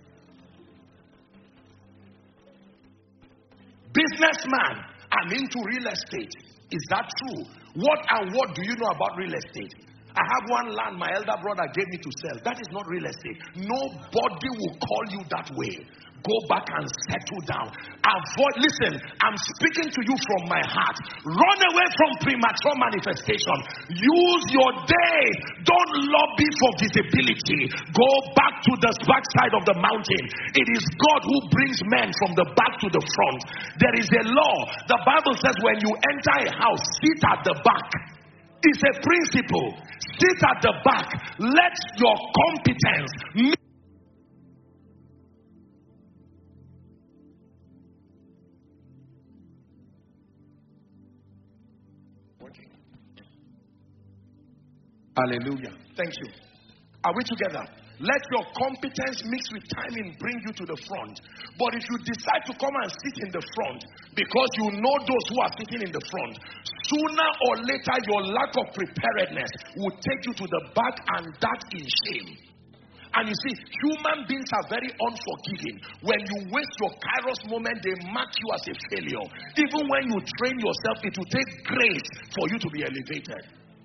Businessman, I'm into real estate. Is that true? What and what do you know about real estate? I have one land my elder brother gave me to sell. That is not real estate. Nobody will call you that way. Go back and settle down. Avoid, listen, I'm speaking to you from my heart. Run away from premature manifestation. Use your day. Don't lobby for visibility. Go back to the backside of the mountain. It is God who brings men from the back to the front. There is a law. The Bible says when you enter a house, sit at the back. It's a principle. Sit at the back. Let your competence. Hallelujah. Thank you. Are we together? Let your competence mix with timing bring you to the front. But if you decide to come and sit in the front because you know those who are sitting in the front, sooner or later your lack of preparedness will take you to the back, and that in shame. And you see, human beings are very unforgiving. When you waste your Kairos moment, they mark you as a failure. Even when you train yourself, it will take grace for you to be elevated.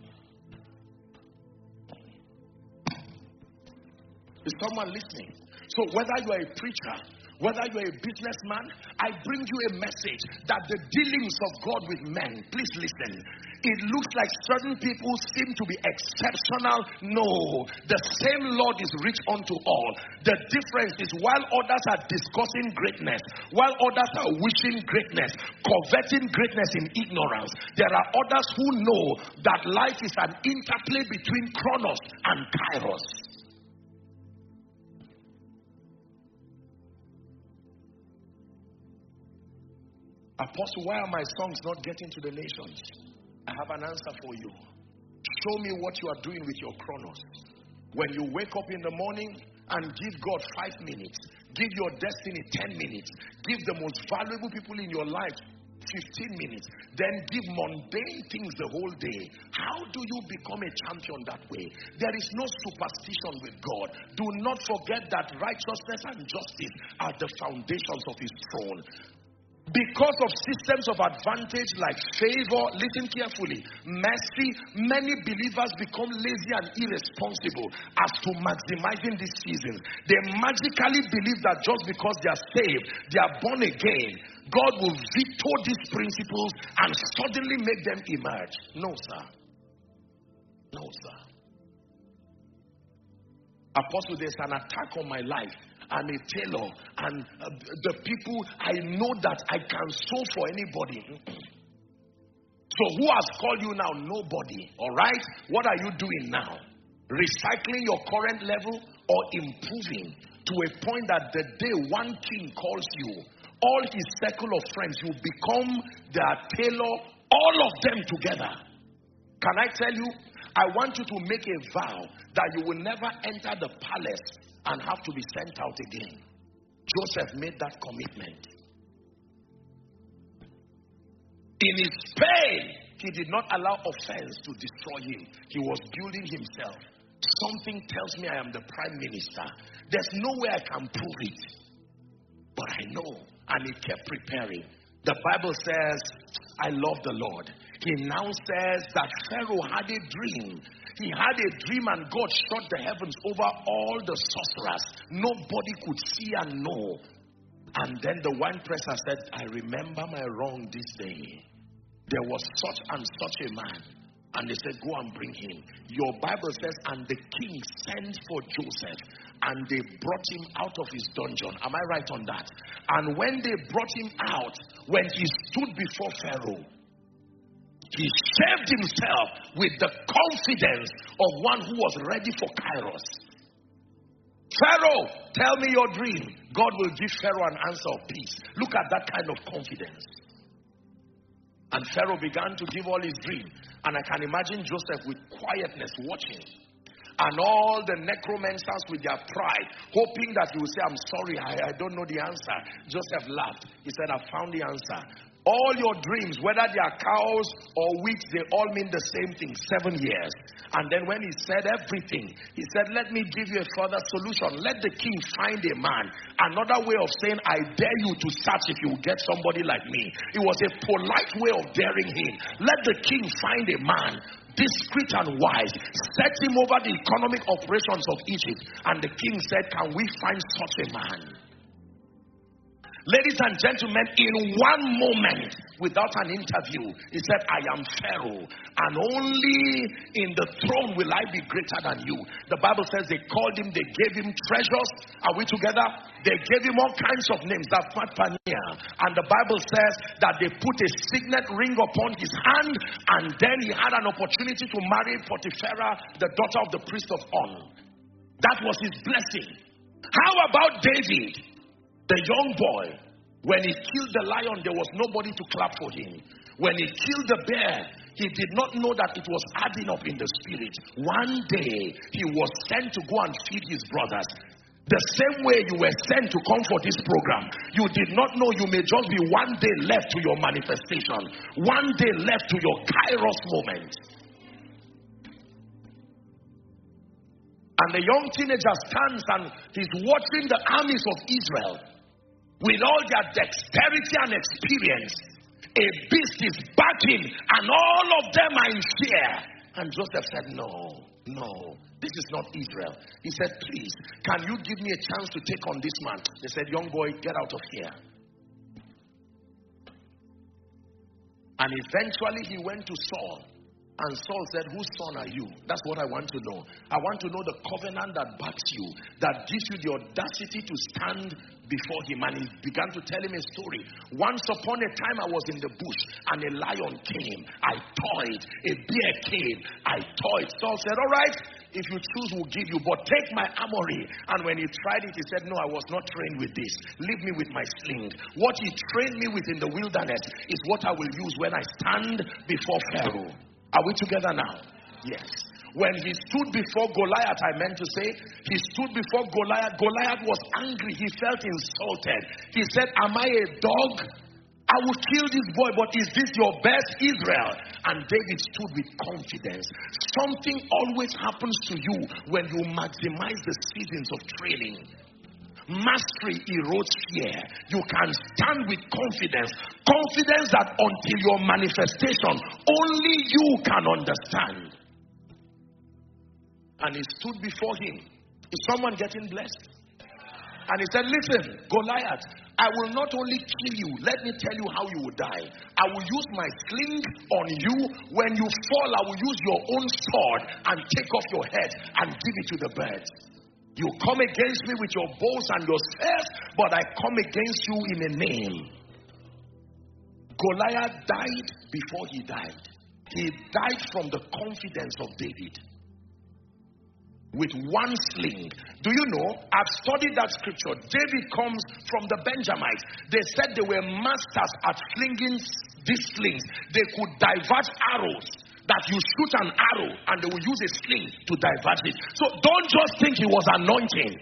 Is someone listening? So whether you are a preacher, whether you are a businessman, I bring you a message that the dealings of God with men, please listen. It looks like certain people seem to be exceptional. No, the same Lord is rich unto all. The difference is while others are discussing greatness, while others are wishing greatness, coveting greatness in ignorance, there are others who know that life is an interplay between Chronos and Kairos. Apostle, why are my songs not getting to the nations? I have an answer for you. Show me what you are doing with your Chronos. When you wake up in the morning and give God five minutes, give your destiny ten minutes, give the most valuable people in your life fifteen minutes, then give mundane things the whole day. How do you become a champion that way? There is no superstition with God. Do not forget that righteousness and justice are the foundations of his throne. Because of systems of advantage like favor, listen carefully, mercy, many believers become lazy and irresponsible as to maximizing these seasons. They magically believe that just because they are saved, they are born again, God will veto these principles and suddenly make them emerge. No, sir. No, sir. Apostle, there's an attack on my life. I'm a tailor, and uh, the people, I know that I can sew for anybody. So who has called you now? Nobody. All right? What are you doing now? Recycling your current level or improving to a point that the day one king calls you, all his circle of friends, you become their tailor, all of them together. Can I tell you? I want you to make a vow that you will never enter the palace and have to be sent out again. Joseph made that commitment. In his pain, he did not allow offense to destroy him. He was building himself. Something tells me I am the prime minister. There's no way I can prove it. But I know. And he kept preparing. The Bible says, I love the Lord. He now says that Pharaoh had a dream. He had a dream and God shut the heavens over all the sorcerers. Nobody could see and know. And then the wine presser said, I remember my wrong this day. There was such and such a man. And they said, go and bring him. Your Bible says, and the king sent for Joseph. And they brought him out of his dungeon. Am I right on that? And when they brought him out, when he stood before Pharaoh, he shaved himself with the confidence of one who was ready for Kairos. Pharaoh, tell me your dream. God will give Pharaoh an answer of peace. Look at that kind of confidence. And Pharaoh began to give all his dream. And I can imagine Joseph with quietness watching. And all the necromancers with their pride, hoping that he would say, I'm sorry, I, I don't know the answer. Joseph laughed. He said, I found the answer. All your dreams, whether they are cows or wheat, they all mean the same thing, seven years. And then when he said everything, he said, let me give you a further solution. Let the king find a man. Another way of saying, I dare you to search if you get somebody like me. It was a polite way of daring him. Let the king find a man, discreet and wise, set him over the economic operations of Egypt. And the king said, can we find such a man? Ladies and gentlemen, in one moment, without an interview, he said, I am Pharaoh, and only in the throne will I be greater than you. The Bible says they called him, they gave him treasures. Are we together? They gave him all kinds of names, that Pathania. And the Bible says that they put a signet ring upon his hand, and then he had an opportunity to marry Potipharah, the daughter of the priest of On. That was his blessing. How about David? The young boy, when he killed the lion, there was nobody to clap for him. When he killed the bear, he did not know that it was adding up in the spirit. One day, he was sent to go and feed his brothers. The same way you were sent to come for this program, you did not know you may just be one day left to your manifestation, one day left to your Kairos moment. And the young teenager stands and he's watching the armies of Israel. With all their dexterity and experience, a beast is backing and all of them are in fear. And Joseph said, no, no, this is not Israel. He said, please, can you give me a chance to take on this man? They said, young boy, get out of here. And eventually he went to Saul. And Saul said, whose son are you? That's what I want to know. I want to know the covenant that backs you, that gives you the audacity to stand before him. And he began to tell him a story. Once upon a time I was in the bush and a lion came. I toyed. A bear came. I toyed. Saul said, all right, if you choose, we'll give you, but take my armory. And when he tried it, he said, no, I was not trained with this. Leave me with my sling. What he trained me with in the wilderness is what I will use when I stand before Pharaoh. Are we together now? Yes. When he stood before Goliath, I meant to say, he stood before Goliath. Goliath was angry. He felt insulted. He said, am I a dog? I will kill this boy, but is this your best, Israel? And David stood with confidence. Something always happens to you when you maximize the seasons of training. Mastery erodes fear. You can stand with confidence. Confidence that until your manifestation, only you can understand. And he stood before him. Is someone getting blessed? And he said, listen, Goliath, I will not only kill you, let me tell you how you will die. I will use my sling on you. When you fall, I will use your own sword and take off your head and give it to the birds. You come against me with your bows and your spears, but I come against you in a name. Goliath died before he died. He died from the confidence of David. With one sling. Do you know, I've studied that scripture. David comes from the Benjamites. They said they were masters at slinging these slings. They could divert arrows. That you shoot an arrow and they will use a sling to divert it. So don't just think he was anointing.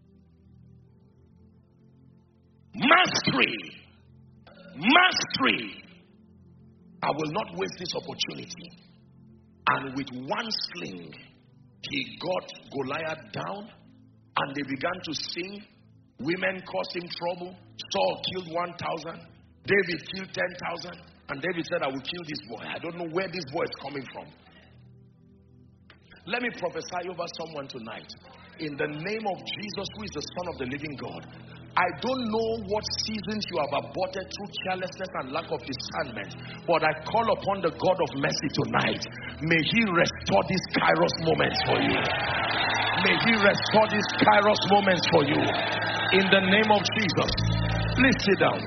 Mastery. Mastery. I will not waste this opportunity. And with one sling, he got Goliath down and they began to sing. Women caused him trouble. Saul killed one thousand. David killed ten thousand. And David said, I will kill this boy. I don't know where this boy is coming from. Let me prophesy over someone tonight. In the name of Jesus, who is the Son of the living God. I don't know what seasons you have aborted through carelessness and lack of discernment. But I call upon the God of mercy tonight. May he restore these Kairos moments for you. May he restore these Kairos moments for you. In the name of Jesus. Please sit down.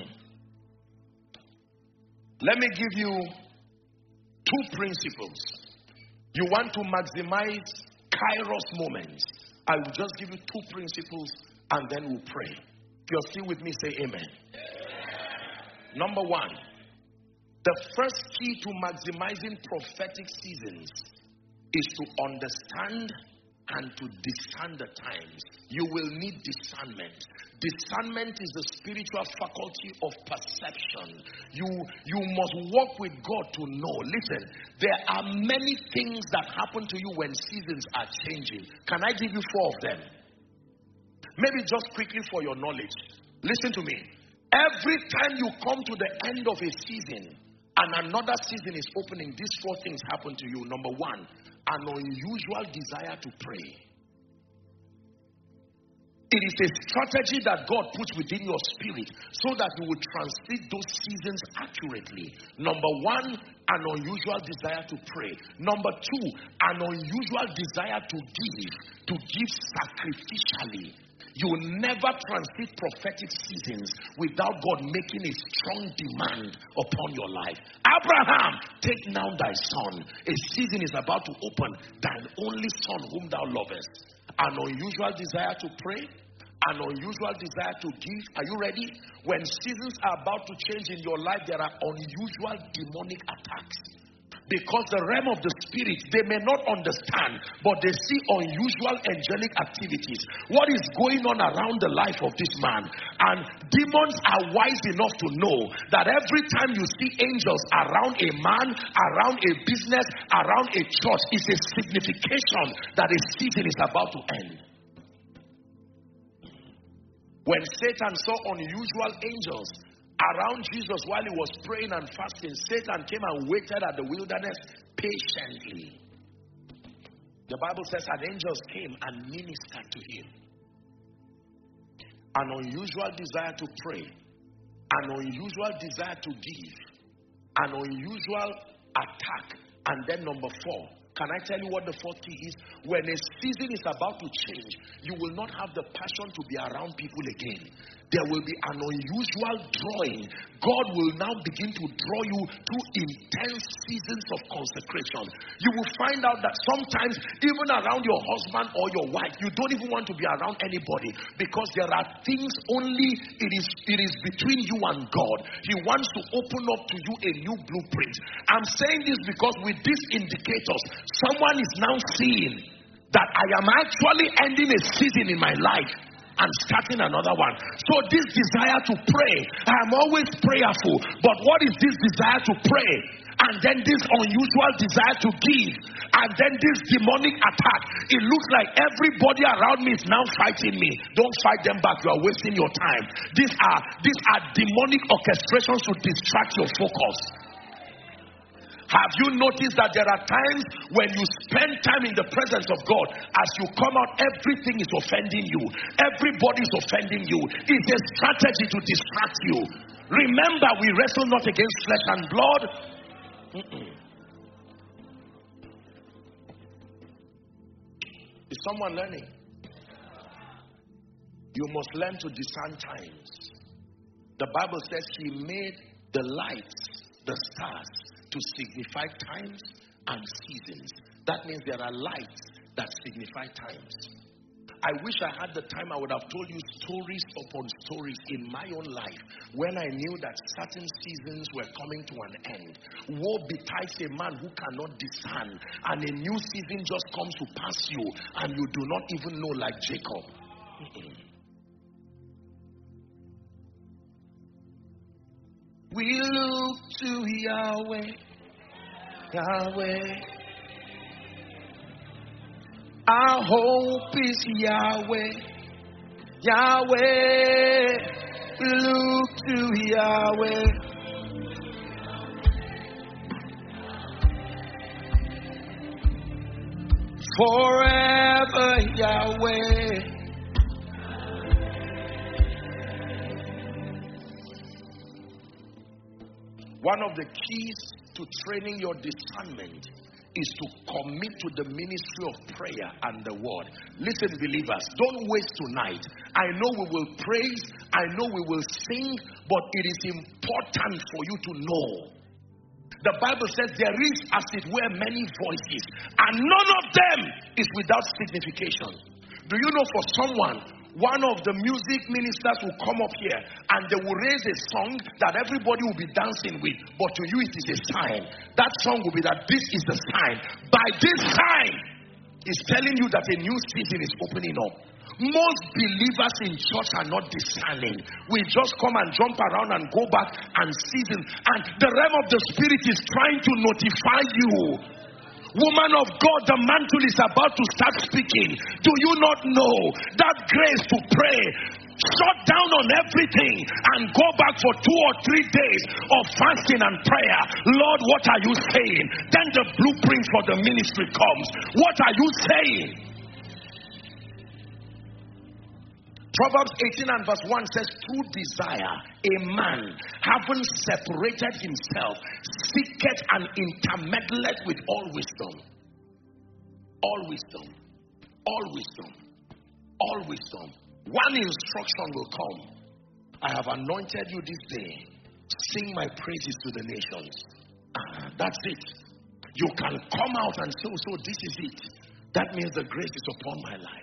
Let me give you two principles You want to maximize Kairos moments. I will just give you two principles and then we'll pray. If you're still with me, say amen. Amen. Number one, the first key to maximizing prophetic seasons is to understand and to discern the times. You will need discernment. Discernment is the spiritual faculty of perception. You, you must walk with God to know. Listen, there are many things that happen to you when seasons are changing. Can I give you four of them? Maybe just quickly for your knowledge. Listen to me. Every time you come to the end of a season and another season is opening, these four things happen to you. Number one, an unusual desire to pray. It is a strategy that God puts within your spirit so that you will translate those seasons accurately. Number one, an unusual desire to pray. Number two, an unusual desire to give, to give sacrificially. You will never transit prophetic seasons without God making a strong demand upon your life. Abraham, take now thy son. A season is about to open, thine only son whom thou lovest. An unusual desire to pray, an unusual desire to give. Are you ready? When seasons are about to change in your life, there are unusual demonic attacks. Because the realm of the spirit, they may not understand, but they see unusual angelic activities. What is going on around the life of this man? And demons are wise enough to know that every time you see angels around a man, around a business, around a church, it's a signification that a season is about to end. When Satan saw unusual angels around Jesus while he was praying and fasting, Satan came and waited at the wilderness patiently. The Bible says that angels came and ministered to him. An unusual desire to pray, an unusual desire to give, an unusual attack. And then number four, can I tell you what the fourth key is? When a season is about to change, you will not have the passion to be around people again. There will be an unusual drawing. God will now begin to draw you to intense seasons of consecration. You will find out that sometimes, even around your husband or your wife, you don't even want to be around anybody because there are things only it is, it is between you and God. He wants to open up to you a new blueprint. I'm saying this because with these indicators, someone is now seeing that I am actually ending a season in my life and starting another one. So this desire to pray, I am always prayerful, but what is this desire to pray? And then this unusual desire to give, and then this demonic attack. It looks like everybody around me is now fighting me. Don't fight them back, you are wasting your time. These are, these are demonic orchestrations to distract your focus. Have you noticed that there are times when you spend time in the presence of God, as you come out, everything is offending you. Everybody is offending you. It's a strategy to distract you. Remember, we wrestle not against flesh and blood. Mm-mm. Is someone learning? You must learn to discern times. The Bible says he made the lights, the stars, to signify times and seasons. That means there are lights that signify times. I wish I had the time, I would have told you stories upon stories in my own life when I knew that certain seasons were coming to an end. Woe betides a man who cannot discern, and a new season just comes to pass you and you do not even know, like Jacob. Mm-mm. We look to Yahweh, Yahweh. Our hope is Yahweh, Yahweh. We look to Yahweh. Forever Yahweh. One of the keys to training your discernment is to commit to the ministry of prayer and the word. Listen, believers, don't waste tonight. I know we will praise, I know we will sing, but it is important for you to know The Bible says there is, as it were, many voices, and none of them is without signification. Do you know, for someone, one of the music ministers will come up here and they will raise a song that everybody will be dancing with, but to you it is a sign. That song will be that this is the sign. By this sign, it's telling you that a new season is opening up. Most believers in church are not discerning. We just come and jump around and go back and season. And the realm of the spirit is trying to notify you. Woman of God, the mantle is about to start speaking. Do you not know that grace to pray? Shut down on everything and go back for two or three days of fasting and prayer. Lord, what are you saying? Then the blueprint for the ministry comes. What are you saying? Proverbs eighteen and verse one says, through desire, a man, having separated himself, seeketh and intermeddleth with all wisdom. All wisdom. All wisdom. All wisdom. One instruction will come. I have anointed you this day. Sing my praises to the nations. Ah, that's it. You can come out and say, so this is it. That means the grace is upon my life.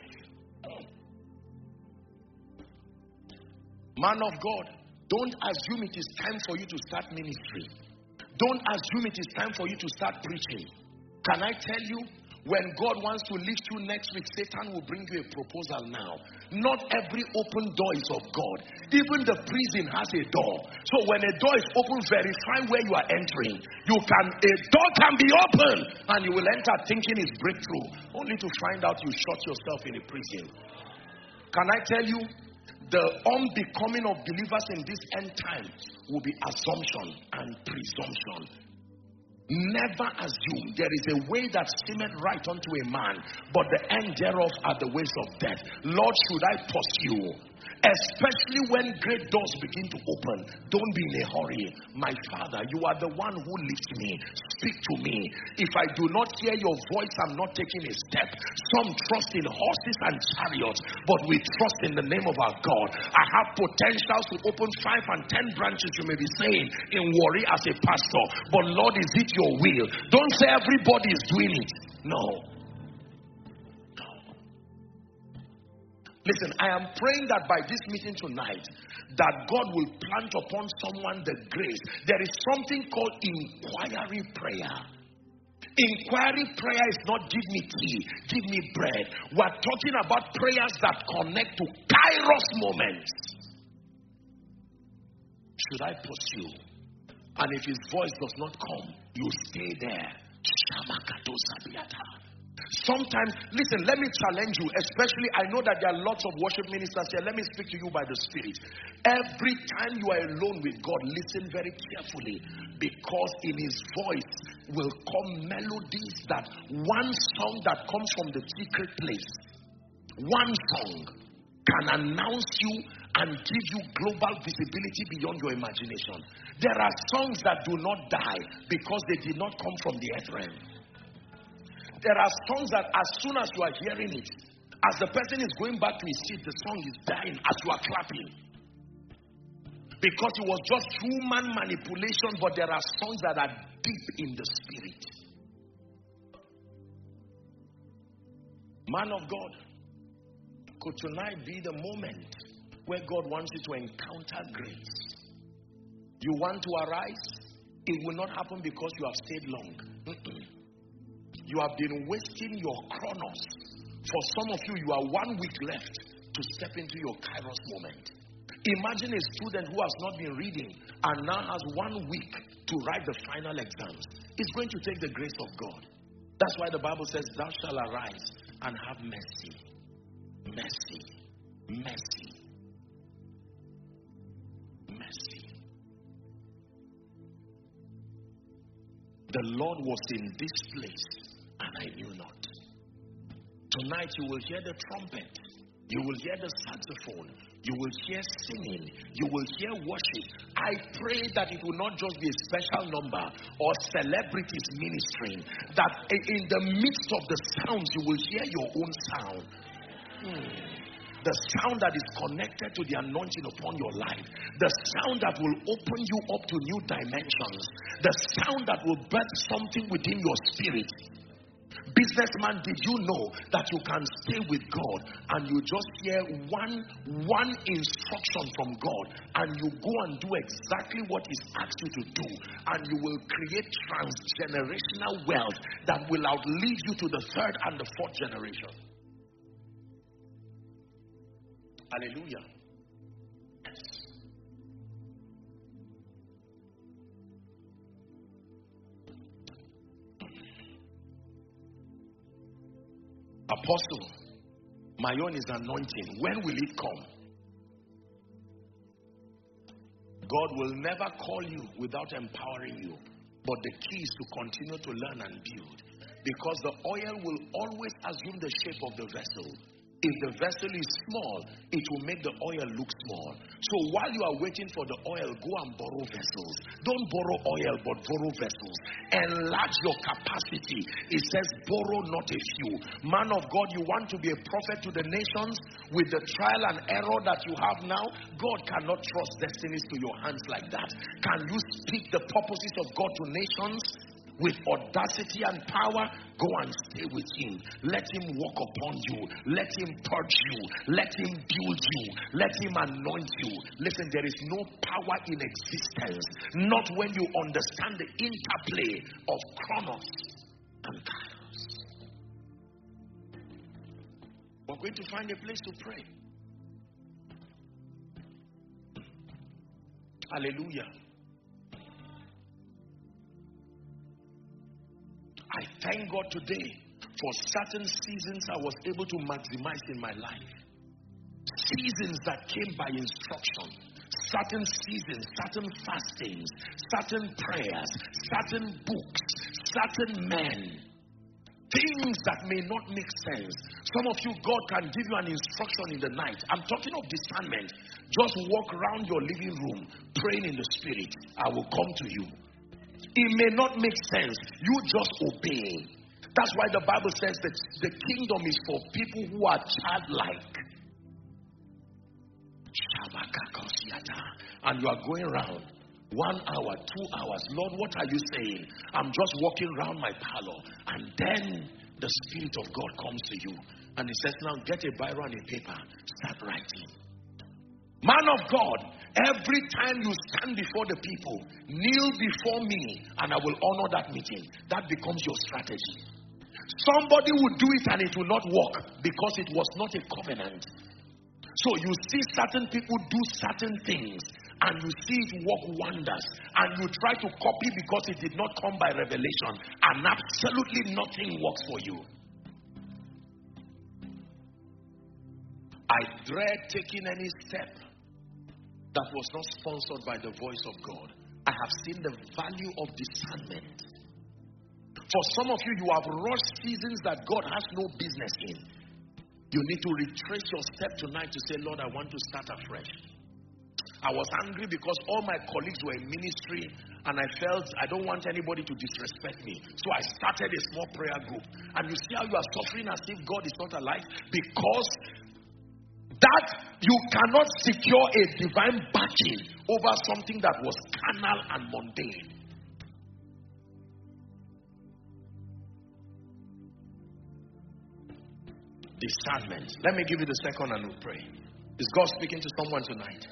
Man of God, don't assume it is time for you to start ministry. Don't assume it is time for you to start preaching. Can I tell you, when God wants to lift you next week, Satan will bring you a proposal now. Not every open door is of God. Even the prison has a door. So when a door is open, verify where you are entering. You can, a door can be open and you will enter thinking it's breakthrough, only to find out you shut yourself in a prison. Can I tell you, the unbecoming of believers in this end time will be assumption and presumption. Never assume. There is a way that seemeth right unto a man, but the end thereof are the ways of death. Lord, should I pursue? Especially when great doors begin to open, don't be in a hurry. My Father, you are the one who lifts me. Speak to me. If I do not hear your voice, I'm not taking a step. Some trust in horses and chariots, but we trust in the name of our God. I have potential to open five and ten branches, you may be saying, in Warri as a pastor. But Lord, is it your will? Don't say everybody is doing it. No. Listen, I am praying that by this meeting tonight, that God will plant upon someone the grace. There is something called inquiry prayer. Inquiry prayer is not give me tea, give me bread. We're talking about prayers that connect to Kairos moments. Should I pursue? And if his voice does not come, you stay there. Sometimes, listen, let me challenge you, especially I know that there are lots of worship ministers here. Let me speak to you by the Spirit. Every time you are alone with God, listen very carefully, because in his voice will come melodies that one song that comes from the secret place, one song can announce you and give you global visibility beyond your imagination. There are songs that do not die because they did not come from the earth realm. There are songs that as soon as you are hearing it, as the person is going back to his seat, the song is dying as you are clapping. Because it was just human manipulation, but there are songs that are deep in the spirit. Man of God, could tonight be the moment where God wants you to encounter grace? You want to arise? It will not happen because you have stayed long. Mm-mm. You have been wasting your chronos. For some of you, you are one week left to step into your Kairos moment. Imagine a student who has not been reading and now has one week to write the final exams. It's going to take the grace of God. That's why the Bible says, thou shalt arise and have mercy. Mercy. Mercy. Mercy. The Lord was in this place and I knew not. Tonight you will hear the trumpet. You will hear the saxophone. You will hear singing. You will hear worship. I pray that it will not just be a special number or celebrities ministering. That in the midst of the sounds you will hear your own sound. Hmm. the sound that is connected to the anointing upon your life, the sound that will open you up to new dimensions, the sound that will birth something within your spirit. Businessman, did you know that you can stay with God and you just hear one one instruction from God and you go and do exactly what He's asked you to do, and you will create transgenerational wealth that will outlive you to the third and the fourth generation. Hallelujah. Yes. Apostle, my own is anointing. When will it come? God will never call you without empowering you. But the key is to continue to learn and build. Because the oil will always assume the shape of the vessel. If the vessel is small, it will make the oil look small. So while you are waiting for the oil, go and borrow vessels. Don't borrow oil, but borrow vessels. Enlarge your capacity. It says borrow not a few. Man of God, you want to be a prophet to the nations with the trial and error that you have now? God cannot trust destinies to your hands like that. Can you speak the purposes of God to nations? With audacity and power, go and stay with Him. Let Him walk upon you. Let Him purge you. Let Him build you. Let Him anoint you. Listen, there is no power in existence, not when you understand the interplay of Chronos and Kairos. We're going to find a place to pray. Hallelujah. I thank God today for certain seasons I was able to maximize in my life. Seasons that came by instruction. Certain seasons, certain fastings, certain prayers, certain books, certain men. Things that may not make sense. Some of you, God can give you an instruction in the night. I'm talking of discernment. Just walk around your living room praying in the Spirit. I will come to you. It may not make sense. You just obey. That's why the Bible says that the kingdom is for people who are childlike. And you are going around one hour, two hours. Lord, what are you saying? I'm just walking around my parlor. And then the Spirit of God comes to you. And He says, now get a biro and a paper. Start writing. Man of God, every time you stand before the people, kneel before me and I will honor that meeting. That becomes your strategy. Somebody will do it and it will not work because it was not a covenant. So you see certain people do certain things and you see it work wonders, and you try to copy because it did not come by revelation, and absolutely nothing works for you. I dread taking any step that was not sponsored by the voice of God. I have seen the value of discernment. For some of you, you have rushed seasons that God has no business in. You need to retrace your step tonight to say, Lord, I want to start afresh. I was angry because all my colleagues were in ministry and I felt I don't want anybody to disrespect me. So I started a small prayer group. And you see how you are suffering as if God is not alive? Because that you cannot secure a divine backing over something that was carnal and mundane. Discernment. Let me give you the second and we'll pray. Is God speaking to someone tonight?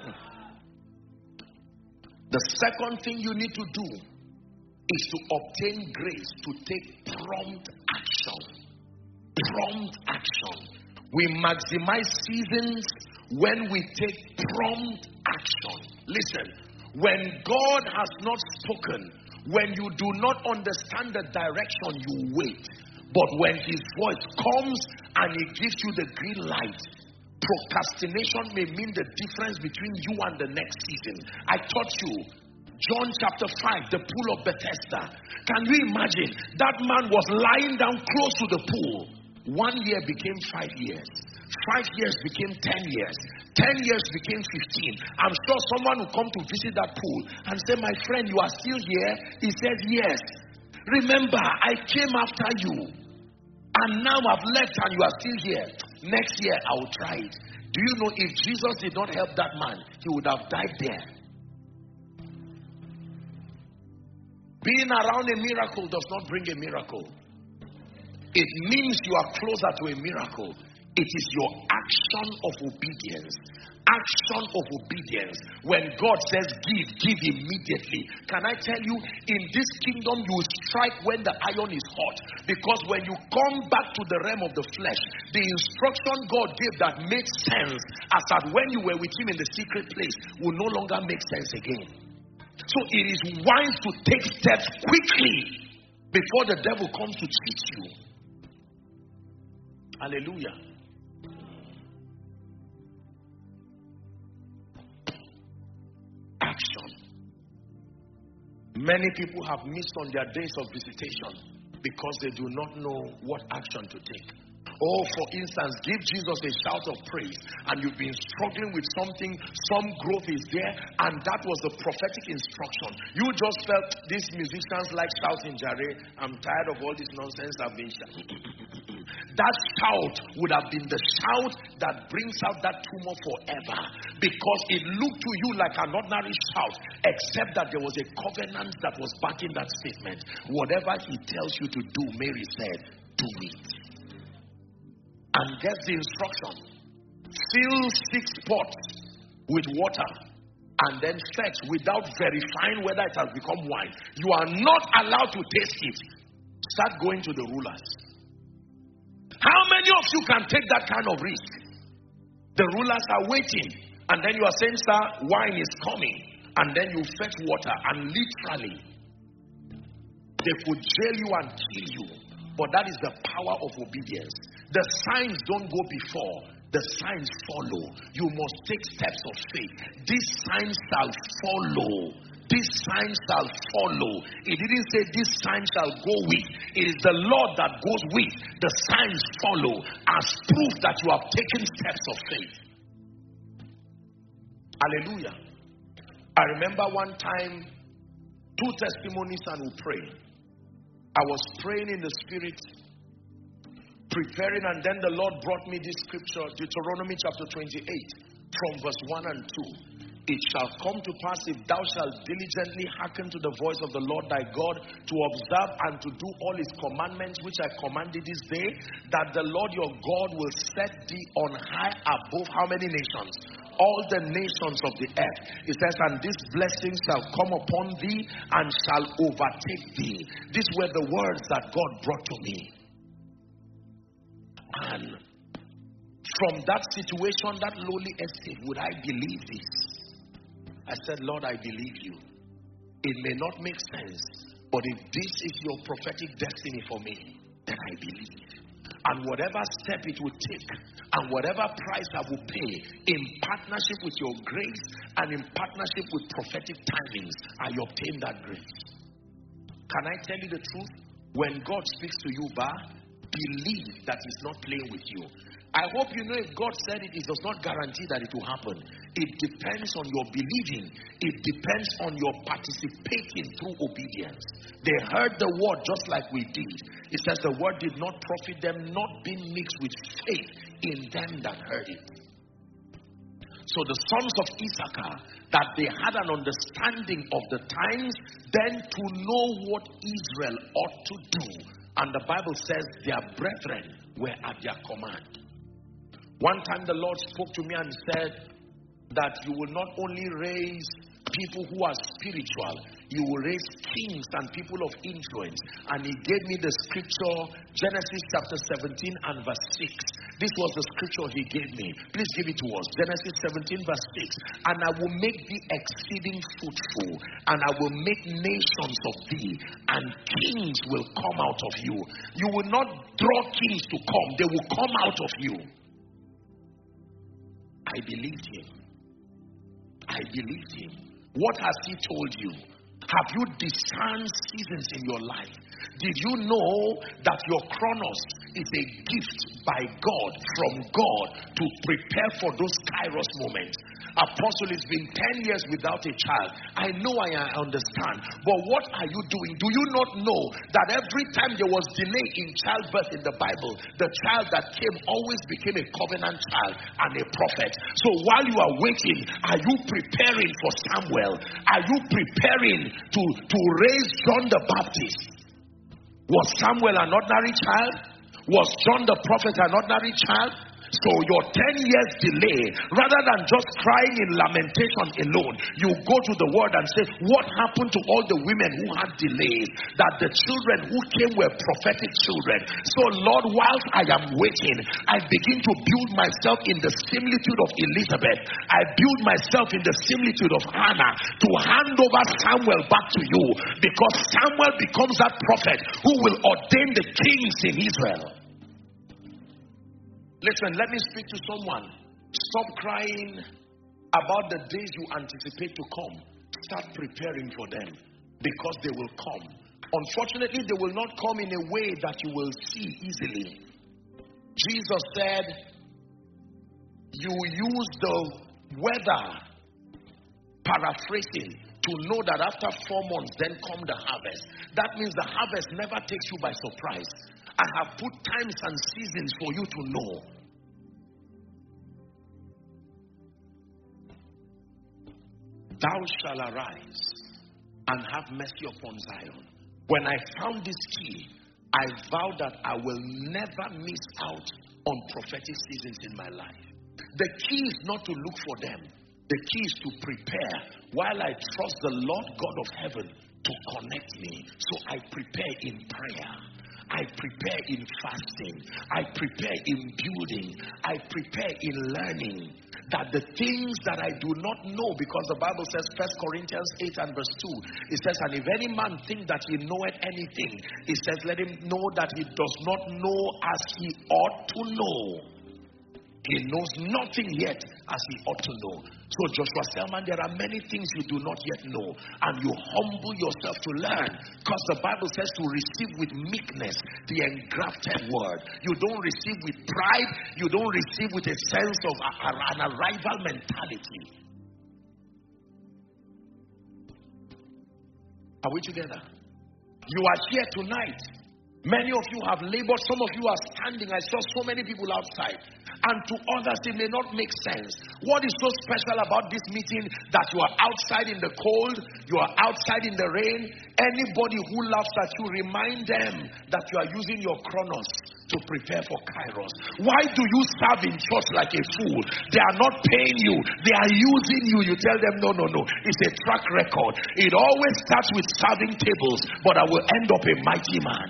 The second thing you need to do is to obtain grace to take prompt action. Prompt action. We maximize seasons when we take prompt action. Listen, when God has not spoken, when you do not understand the direction, you wait. But when His voice comes and He gives you the green light, procrastination may mean the difference between you and the next season. I taught you, John chapter five, the pool of Bethesda. Can you imagine? That man was lying down close to the pool. One year became five years. Five years became ten years. Ten years became fifteen. I'm sure someone will come to visit that pool and say, my friend, you are still here? He says, yes. Remember, I came after you. And now I've left and you are still here. Next year, I will try it. Do you know if Jesus did not help that man, he would have died there. Being around a miracle does not bring a miracle. It means you are closer to a miracle. It is your action of obedience. Action of obedience. When God says give, give immediately. Can I tell you, in this kingdom you strike when the iron is hot. Because when you come back to the realm of the flesh, the instruction God gave that made sense as at when you were with him in the secret place will no longer make sense again. So it is wise to take steps quickly before the devil comes to cheat you. Hallelujah. Action. Many people have missed on their days of visitation because they do not know what action to take. Oh, for instance, give Jesus a shout of praise, and you've been struggling with something, some growth is there, and that was the prophetic instruction. You just felt these musicians like shouting, Jare, I'm tired of all this nonsense I've been shouting. That shout would have been the shout that brings out that tumor forever, because it looked to you like an ordinary shout, except that there was a covenant that was backing that statement. Whatever he tells you to do, Mary said, do it. And gets the instruction. Fill six pots with water and then fetch without verifying whether it has become wine. You are not allowed to taste it. Start going to the rulers. How many of you can take that kind of risk? The rulers are waiting, and then you are saying, sir, wine is coming, and then you fetch water, and literally they could jail you and kill you. But that is the power of obedience. The signs don't go before, the signs follow. You must take steps of faith. These signs shall follow. These signs shall follow. It didn't say this sign shall go with. It is the Lord that goes with. The signs follow as proof that you have taken steps of faith. Hallelujah. I remember one time, two testimonies and we pray. I was praying in the spirit, preparing, and then the Lord brought me this scripture, Deuteronomy chapter twenty-eight, from verse one and two. It shall come to pass, if thou shalt diligently hearken to the voice of the Lord thy God, to observe and to do all his commandments which I commanded this day, that the Lord your God will set thee on high above how many nations? All the nations of the earth. It says, and this blessing shall come upon thee and shall overtake thee. These were the words that God brought to me. And from that situation, that lowly estate, would I believe this? I said, Lord, I believe you. It may not make sense, but if this is your prophetic destiny for me, then I believe. And whatever step it will take, and whatever price I will pay, in partnership with your grace and in partnership with prophetic timings, I obtain that grace. Can I tell you the truth? When God speaks to you, Ba, believe that he's not playing with you. I hope you know if God said it, it does not guarantee that it will happen. It depends on your believing. It depends on your participating through obedience. They heard the word just like we did. It says the word did not profit them, not being mixed with faith in them that heard it. So the sons of Issachar, that they had an understanding of the times, then to know what Israel ought to do. And the Bible says their brethren were at their command. One time the Lord spoke to me and said that you will not only raise people who are spiritual, you will raise kings and people of influence. And he gave me the scripture, Genesis chapter seventeen and verse six. This was the scripture he gave me. Please give it to us. Genesis seventeen verse six. And I will make thee exceeding fruitful, and I will make nations of thee, and kings will come out of you. You will not draw kings to come, they will come out of you. I believed him. I believed him. What has he told you? Have you discerned seasons in your life? Did you know that your chronos is a gift by God, from God, to prepare for those kairos moments? Apostle, it's been ten years without a child. I know, I understand. But what are you doing? Do you not know that every time there was delay in childbirth in the Bible, the child that came always became a covenant child and a prophet? So while you are waiting, are you preparing for Samuel? Are you preparing to, to raise John the Baptist? Was Samuel an ordinary child? Was John the prophet an ordinary child? So your ten years delay, rather than just crying in lamentation alone, you go to the word and say, what happened to all the women who had delays? That the children who came were prophetic children. So Lord, whilst I am waiting, I begin to build myself in the similitude of Elizabeth. I build myself in the similitude of Hannah to hand over Samuel back to you, because Samuel becomes that prophet who will ordain the kings in Israel. Listen, let me speak to someone. Stop crying about the days you anticipate to come. Start preparing for them, because they will come. Unfortunately, they will not come in a way that you will see easily. Jesus said, you use the weather, paraphrasing, to know that after four months, then come the harvest. That means the harvest never takes you by surprise. I have put times and seasons for you to know. Thou shalt arise and have mercy upon Zion. When I found this key, I vowed that I will never miss out on prophetic seasons in my life. The key is not to look for them. The key is to prepare while I trust the Lord God of heaven to connect me. So I prepare in prayer. I prepare in fasting. I prepare in building. I prepare in learning. That the things that I do not know, because the Bible says, First Corinthians eight and verse two, it says, and if any man think that he knoweth anything, it says, let him know that he does not know as he ought to know. He knows nothing yet as he ought to know. So Joshua Selman, there are many things you do not yet know, and you humble yourself to learn, because the Bible says to receive with meekness the engrafted word. You don't receive with pride. You don't receive with a sense of a, a, an arrival mentality. Are we together? You are here tonight. Many of you have labored. Some of you are standing. I saw so many people outside. And to others, it may not make sense. What is so special about this meeting that you are outside in the cold, you are outside in the rain? Anybody who laughs at you, remind them that you are using your chronos to prepare for Kairos. Why do you serve in church like a fool? They are not paying you. They are using you. You tell them, no, no, no. It's a track record. It always starts with serving tables, but I will end up a mighty man.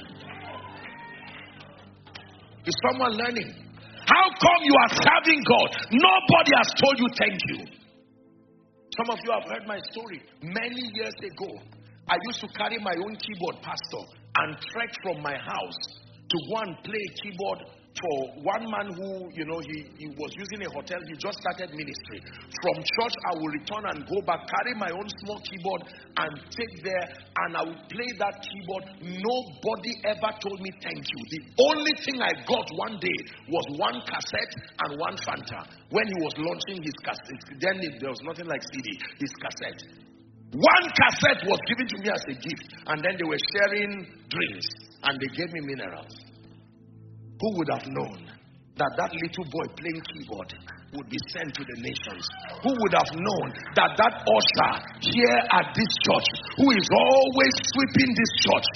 Is someone learning? How come you are serving God? Nobody has told you thank you. Some of you have heard my story. Many years ago, I used to carry my own keyboard, pastor, and trek from my house to go and play keyboard for one man who, you know, he, he was using a hotel. He just started ministry. From church, I will return and go back, carry my own small keyboard and take there, and I will play that keyboard. Nobody ever told me thank you. The only thing I got one day was one cassette and one Fanta. When he was launching his cassette, then there was nothing like C D, his cassette. One cassette was given to me as a gift, and then they were sharing drinks, and they gave me minerals. Who would have known that that little boy playing keyboard would be sent to the nations? Who would have known that that usher here at this church, who is always sweeping this church?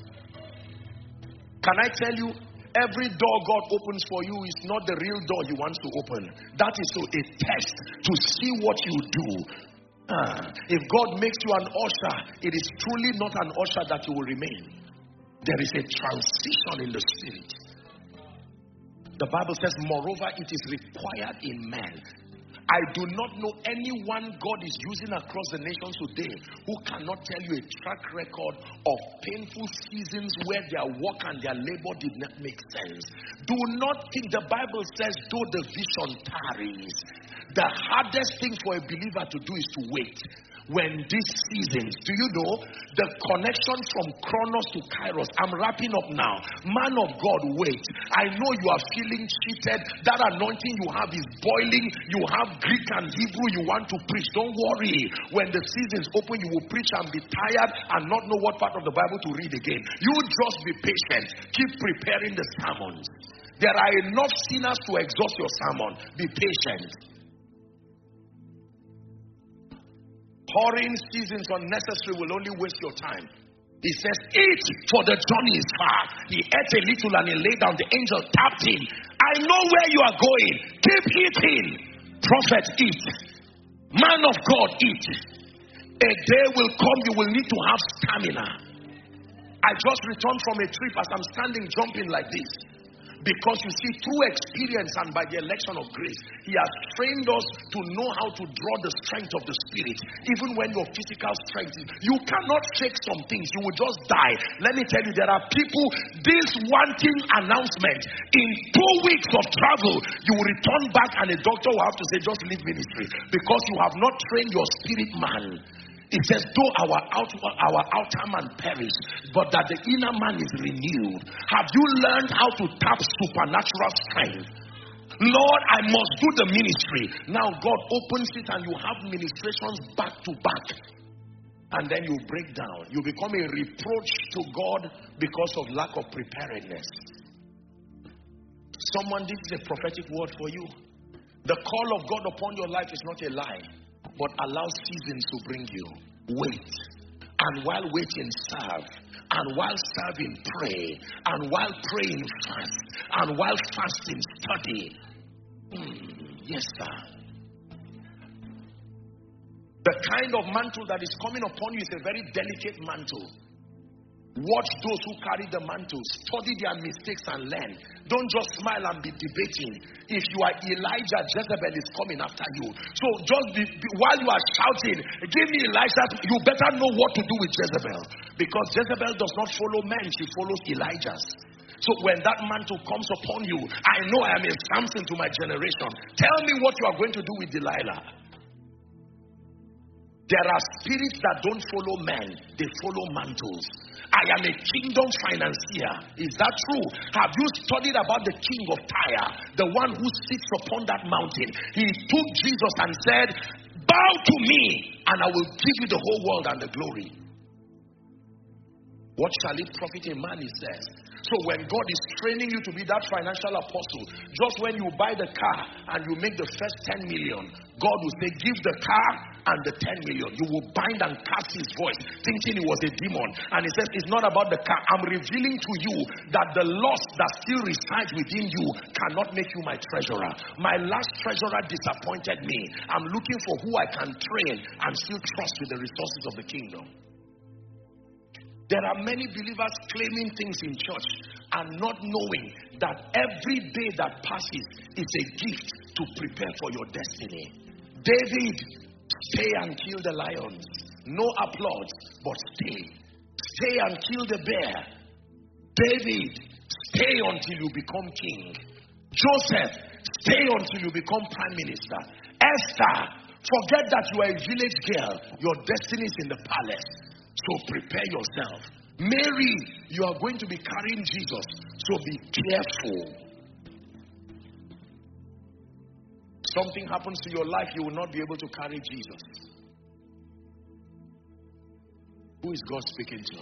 Can I tell you, every door God opens for you is not the real door He wants to open. That is so a test to see what you do. Uh, if God makes you an usher, it is truly not an usher that you will remain. There is a transition in the spirit. The Bible says, moreover, it is required in man. I do not know anyone God is using across the nations today who cannot tell you a track record of painful seasons where their work and their labor did not make sense. Do not think, the Bible says, though the vision tarries, the hardest thing for a believer to do is to wait. when these seasons, do you know the connection from Chronos to Kairos? I'm wrapping up now. Man of God, wait. I know you are feeling cheated. That anointing you have is boiling. You have Greek and Hebrew you want to preach. Don't worry. When the seasons open, you will preach and be tired and not know what part of the Bible to read again. You just be patient. Keep preparing the sermons. There are enough sinners to exhaust your sermon. Be patient. Pouring seasons unnecessary will only waste your time. He says, eat, for the journey is far. He ate a little and he lay down. The angel tapped him. I know where you are going. Keep eating. Prophet, eat. Man of God, eat. A day will come you will need to have stamina. I just returned from a trip as I'm standing jumping like this. Because you see, through experience and by the election of grace, He has trained us to know how to draw the strength of the Spirit. Even when your physical strength is, you cannot fake some things. You will just die. Let me tell you, there are people, this one thing announcement, in two weeks of travel, you will return back and a doctor will have to say, just leave ministry. Because you have not trained your spirit man. It says, though our outer, our outer man perish, but that the inner man is renewed. Have you learned how to tap supernatural strength? Lord, I must do the ministry. Now God opens it and you have ministrations back to back. And then you break down. You become a reproach to God because of lack of preparedness. Someone, this is a prophetic word for you. The call of God upon your life is not a lie, but allow seasons to bring you. Wait. And while waiting, serve. And while serving, pray. And while praying, fast. And while fasting, study. Hmm. Yes, sir. The kind of mantle that is coming upon you is a very delicate mantle. Watch those who carry the mantle. Study their mistakes and learn. Don't just smile and be debating. If you are Elijah, Jezebel is coming after you. So just be, be, while you are shouting, give me Elijah, you better know what to do with Jezebel. Because Jezebel does not follow men, she follows Elijah's. So when that mantle comes upon you, I know I am a Samson to my generation. Tell me what you are going to do with Delilah. There are spirits that don't follow men, they follow mantles. I am a kingdom financier. Is that true? Have you studied about the king of Tyre, the one who sits upon that mountain? He took Jesus and said, bow to me and I will give you the whole world and the glory. What shall it profit a man, he says. So when God is training you to be that financial apostle, just when you buy the car and you make the first ten million, God will say, give the car and the ten million. You will bind and cast his voice, thinking it was a demon. And he says, it's not about the car. I'm revealing to you that the lust that still resides within you cannot make you my treasurer. My last treasurer disappointed me. I'm looking for who I can train and still trust with the resources of the kingdom. There are many believers claiming things in church and not knowing that every day that passes is a gift to prepare for your destiny. David, stay and kill the lions. No applause, but stay. Stay and kill the bear. David, stay until you become king. Joseph, stay until you become prime minister. Esther, forget that you are a village girl. Your destiny is in the palace. So prepare yourself. Mary, you are going to be carrying Jesus. So be careful. Something happens to your life, you will not be able to carry Jesus. Who is God speaking to?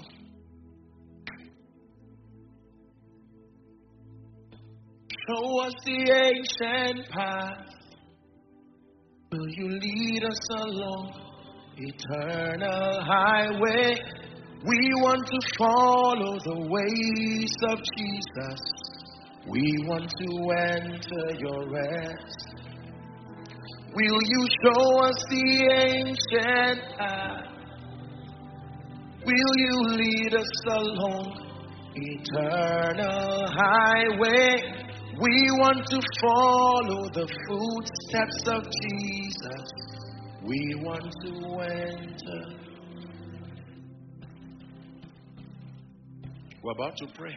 Show us the ancient path. Will you lead us along eternal highway? We want to follow the ways of Jesus. We want to enter your rest. Will you show us the ancient path? Will you lead us along eternal highway? We want to follow the footsteps of Jesus. We want to enter. We're about to pray.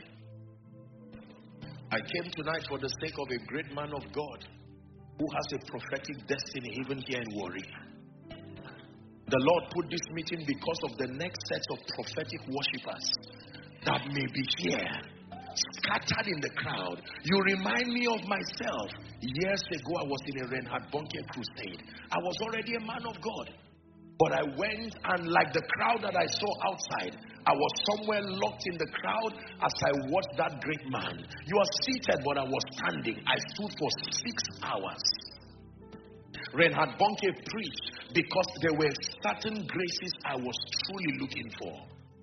I came tonight for the sake of a great man of God who has a prophetic destiny even here in Warri. The Lord put this meeting because of the next set of prophetic worshippers that may be here, scattered in the crowd. You remind me of myself. Years ago, I was in a Reinhard Bonnke crusade. I was already a man of God. But I went, and like the crowd that I saw outside, I was somewhere locked in the crowd as I watched that great man. You are seated, but I was standing. I stood for six hours. Reinhard Bonnke preached because there were certain graces I was truly looking for.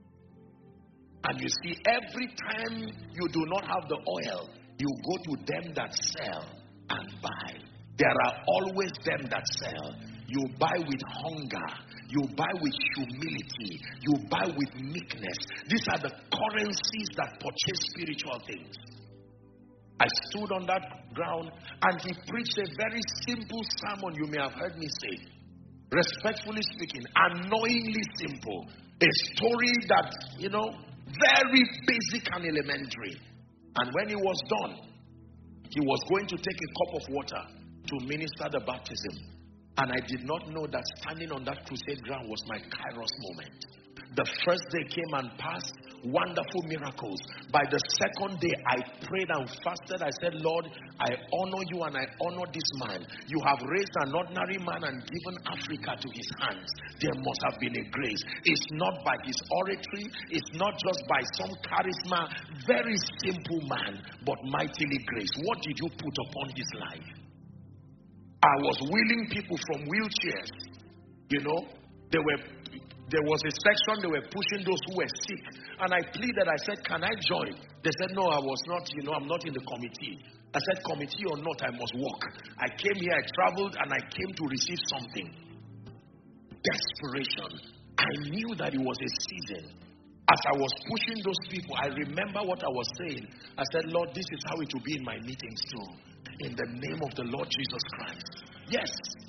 And you see, every time you do not have the oil, you go to them that sell and buy. There are always them that sell. You buy with hunger. You buy with humility. You buy with meekness. These are the currencies that purchase spiritual things. I stood on that ground and he preached a very simple sermon you may have heard me say. Respectfully speaking, annoyingly simple. A story that, you know, very basic and elementary. And when he was done, he was going to take a cup of water to minister the baptism. And I did not know that standing on that crusade ground was my Kairos moment. The first day came and passed, wonderful miracles. By the second day, I prayed and fasted. I said, Lord, I honor you and I honor this man. You have raised an ordinary man and given Africa to his hands. There must have been a grace. It's not by his oratory. It's not just by some charisma. Very simple man, but mightily graced. What did you put upon his life? I was wheeling people from wheelchairs. You know, they were, there was a section, they were pushing those who were sick. And I pleaded, I said, can I join? They said, no, I was not, you know, I'm not in the committee. I said, committee or not, I must walk. I came here, I traveled, and I came to receive something. Desperation. I knew that it was a season. As I was pushing those people, I remember what I was saying. I said, Lord, this is how it will be in my meetings too. In the name of the Lord Jesus Christ. Yes.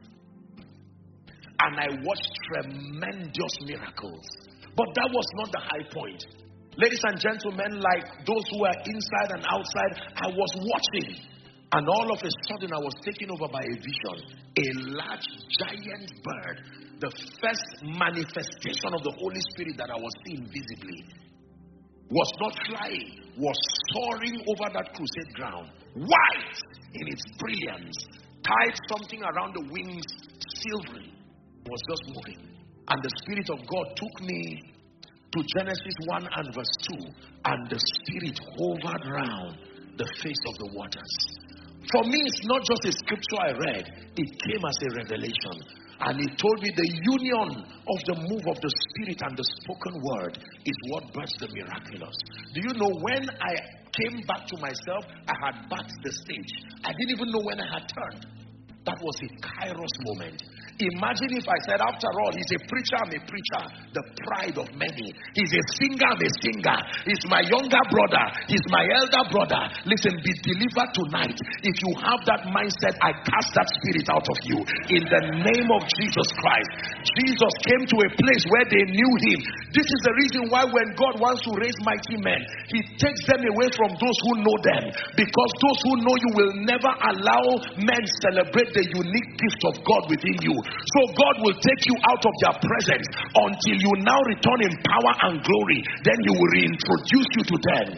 And I watched tremendous miracles. But that was not the high point. Ladies and gentlemen, like those who are inside and outside, I was watching. And all of a sudden, I was taken over by a vision. A large, giant bird. The first manifestation of the Holy Spirit that I was seeing visibly. Was not flying. Was soaring over that crusade ground. White in its brilliance. Tied something around the wings. Silvery. Was just moving. And the Spirit of God took me to Genesis one and verse two. And the Spirit hovered round the face of the waters. For me, it's not just a scripture I read. It came as a revelation. And he told me the union of the move of the Spirit and the spoken word is what births the miraculous. Do you know, when I came back to myself, I had backed the stage. I didn't even know when I had turned. That was a Kairos moment. Imagine if I said, after all, he's a preacher, I'm a preacher. The pride of many. He's a singer, I'm a singer. He's my younger brother. He's my elder brother. Listen, be delivered tonight. If you have that mindset, I cast that spirit out of you. In the name of Jesus Christ. Jesus came to a place where they knew him. This is the reason why when God wants to raise mighty men, he takes them away from those who know them. Because those who know you will never allow men celebrate the unique gift of God within you. So God will take you out of their presence until you now return in power and glory. Then he will reintroduce you to them.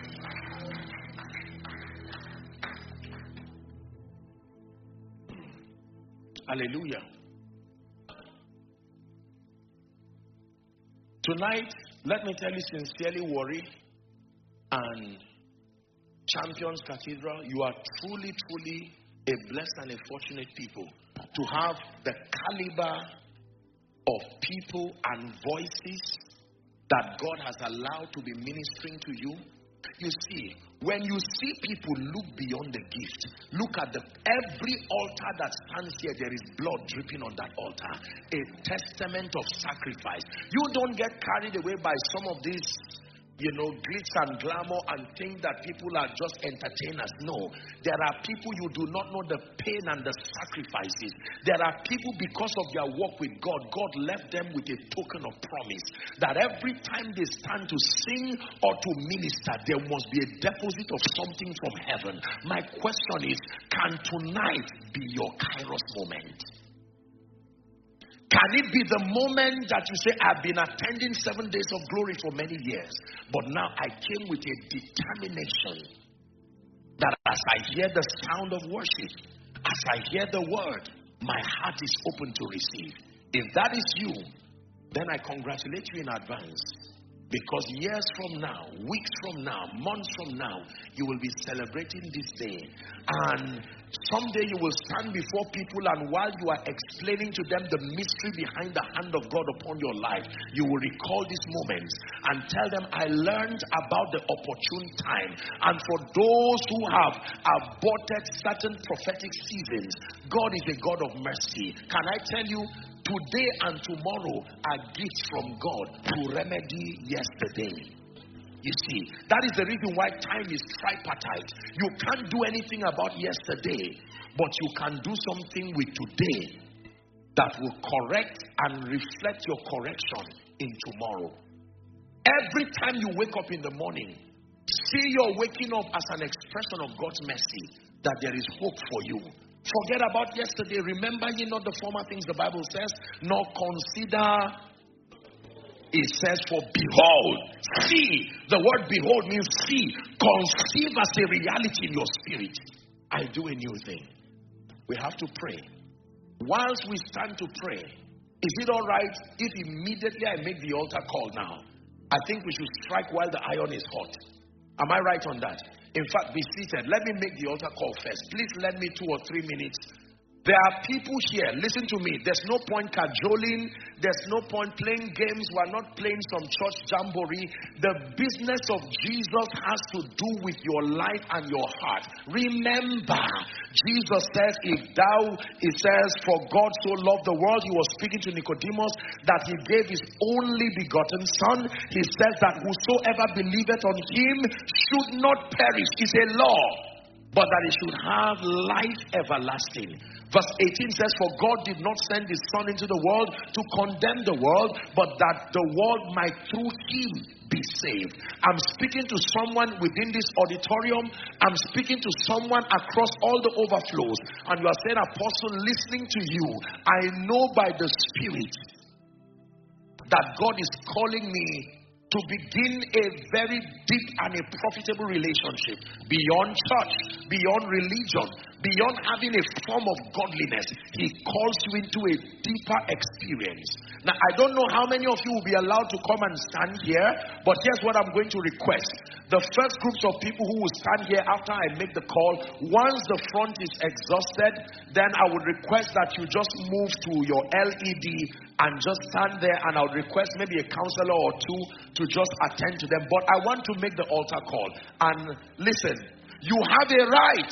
Hallelujah. Tonight, let me tell you sincerely, Warri and Champions Cathedral, you are truly, truly a blessed and a fortunate people to have the caliber of people and voices that God has allowed to be ministering to you. You see, when you see people look beyond the gift, look at the every altar that stands here, there is blood dripping on that altar. A testament of sacrifice. You don't get carried away by some of these, you know, glitz and glamour and think that people are just entertainers. No. There are people you do not know the pain and the sacrifices. There are people, because of their walk with God, God left them with a token of promise. That every time they stand to sing or to minister, there must be a deposit of something from heaven. My question is, can tonight be your Kairos moment? Can it be the moment that you say, I've been attending seven days of glory for many years, but now I came with a determination that as I hear the sound of worship, as I hear the word, my heart is open to receive. If that is you, then I congratulate you in advance. Because years from now, weeks from now, months from now, you will be celebrating this day. And someday you will stand before people, and while you are explaining to them the mystery behind the hand of God upon your life, you will recall these moments and tell them, I learned about the opportune time. And for those who have aborted certain prophetic seasons, God is a God of mercy. Can I tell you, today and tomorrow are gifts from God to remedy yesterday. You see, that is the reason why time is tripartite. You can't do anything about yesterday, but you can do something with today that will correct and reflect your correction in tomorrow. Every time you wake up in the morning, see your waking up as an expression of God's mercy, that there is hope for you. Forget about yesterday. Remember ye not the former things, the Bible says, nor consider, it says, for behold. See. The word behold means see. Conceive as a reality in your spirit. I do a new thing. We have to pray. Whilst we stand to pray, is it all right if immediately I make the altar call now? I think we should strike while the iron is hot. Am I right on that? In fact, be seated. Let me make the altar call first. Please lend me two or three minutes. There are people here. Listen to me. There's no point cajoling. There's no point playing games. We're not playing some church jamboree. The business of Jesus has to do with your life and your heart. Remember, Jesus says, if thou, it says, for God so loved the world, he was speaking to Nicodemus, that he gave his only begotten son. He says that whosoever believeth on him should not perish. It's a law, but that he should have life everlasting. Verse eighteen says, for God did not send his son into the world to condemn the world, but that the world might through him be saved. I'm speaking to someone within this auditorium. I'm speaking to someone across all the overflows. And you are saying, Apostle, listening to you, I know by the Spirit that God is calling me to begin a very deep and a profitable relationship beyond church, beyond religion, beyond having a form of godliness. He calls you into a deeper experience. Now, I don't know how many of you will be allowed to come and stand here, but here's what I'm going to request. The first groups of people who will stand here after I make the call, once the front is exhausted, then I would request that you just move to your L E D and just stand there, and I would request maybe a counselor or two to just attend to them. But I want to make the altar call. And listen, you have a right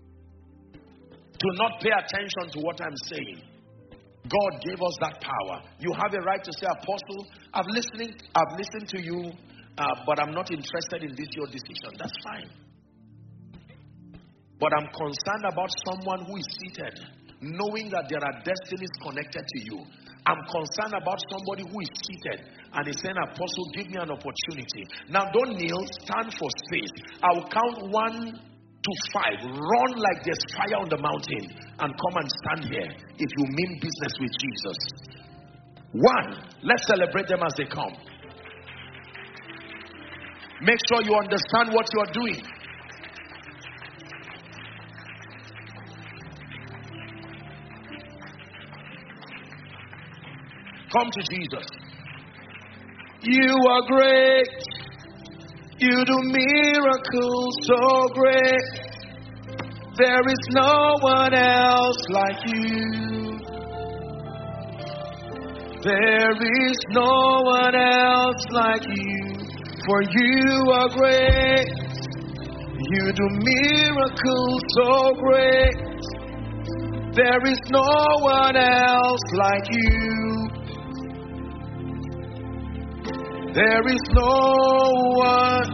to not pay attention to what I'm saying. God gave us that power. You have a right to say, Apostle, I've listening, I've listened to you, uh, but I'm not interested in this your decision. That's fine. But I'm concerned about someone who is seated, knowing that there are destinies connected to you. I'm concerned about somebody who is seated and is saying, Apostle, give me an opportunity. Now don't kneel, stand for space. I'll count one to five. Run like there's fire on the mountain and come and stand here if you mean business with Jesus. One, let's celebrate them as they come. Make sure you understand what you're doing. Come to Jesus. You are great. You do miracles so great. There is no one else like you. There is no one else like you. For you are great. You do miracles so great. There is no one else like you. There is no one.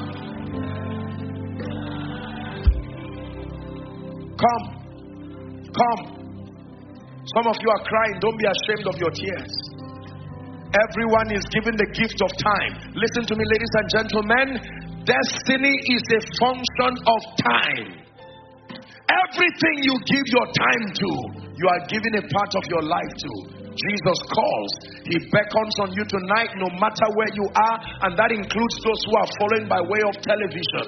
Come. Come. Some of you are crying. Don't be ashamed of your tears. Everyone is given the gift of time. Listen to me, ladies and gentlemen. Destiny is a function of time. Everything you give your time to, you are giving a part of your life to. Jesus calls. He beckons on you tonight, no matter where you are, and that includes those who are following by way of television.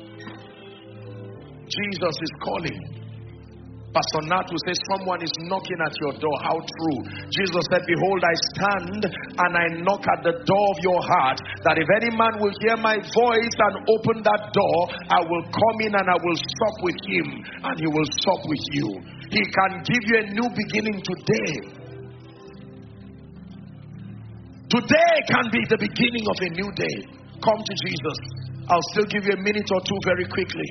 Jesus is calling. Pastor Natu says, someone is knocking at your door. How true. Jesus said, behold, I stand and I knock at the door of your heart, that if any man will hear my voice and open that door, I will come in and I will sup with him and he will sup with you. He can give you a new beginning today. Today can be the beginning of a new day. Come to Jesus. I'll still give you a minute or two very quickly.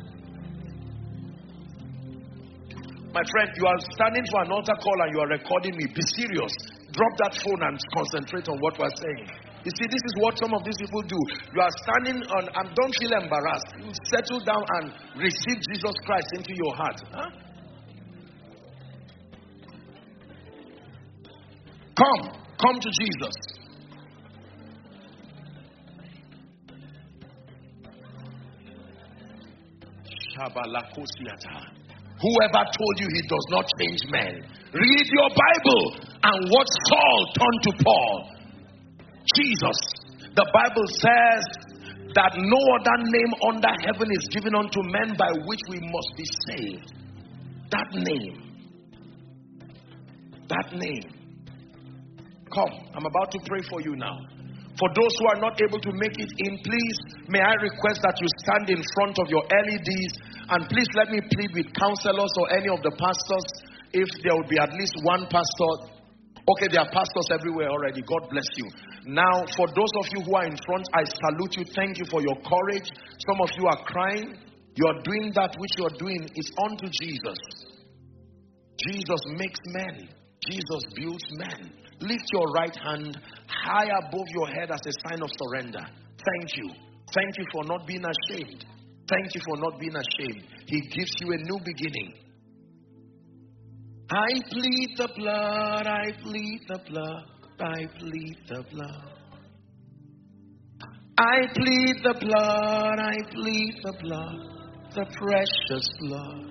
My friend, you are standing for an altar call and you are recording me. Be serious. Drop that phone and concentrate on what we're saying. You see, this is what some of these people do. You are standing on, and don't feel embarrassed. You settle down and receive Jesus Christ into your heart. Huh? Come. Come to Jesus. Shabalakosiata. Whoever told you he does not change men? Read your Bible and watch Saul turn to Paul. Jesus. The Bible says that no other name under heaven is given unto men by which we must be saved. That name. That name. Come, I'm about to pray for you now. For those who are not able to make it in, please, may I request that you stand in front of your L E Ds, and please let me plead with counselors or any of the pastors, if there will be at least one pastor. Okay, there are pastors everywhere already. God bless you. Now, for those of you who are in front, I salute you. Thank you for your courage. Some of you are crying. You are doing that which you are doing is unto Jesus. Jesus makes men. Jesus builds men. Lift your right hand high above your head as a sign of surrender. Thank you. Thank you for not being ashamed. Thank you for not being ashamed. He gives you a new beginning. I plead the blood, I plead the blood, I plead the blood. I plead the blood, I plead the blood, the precious blood.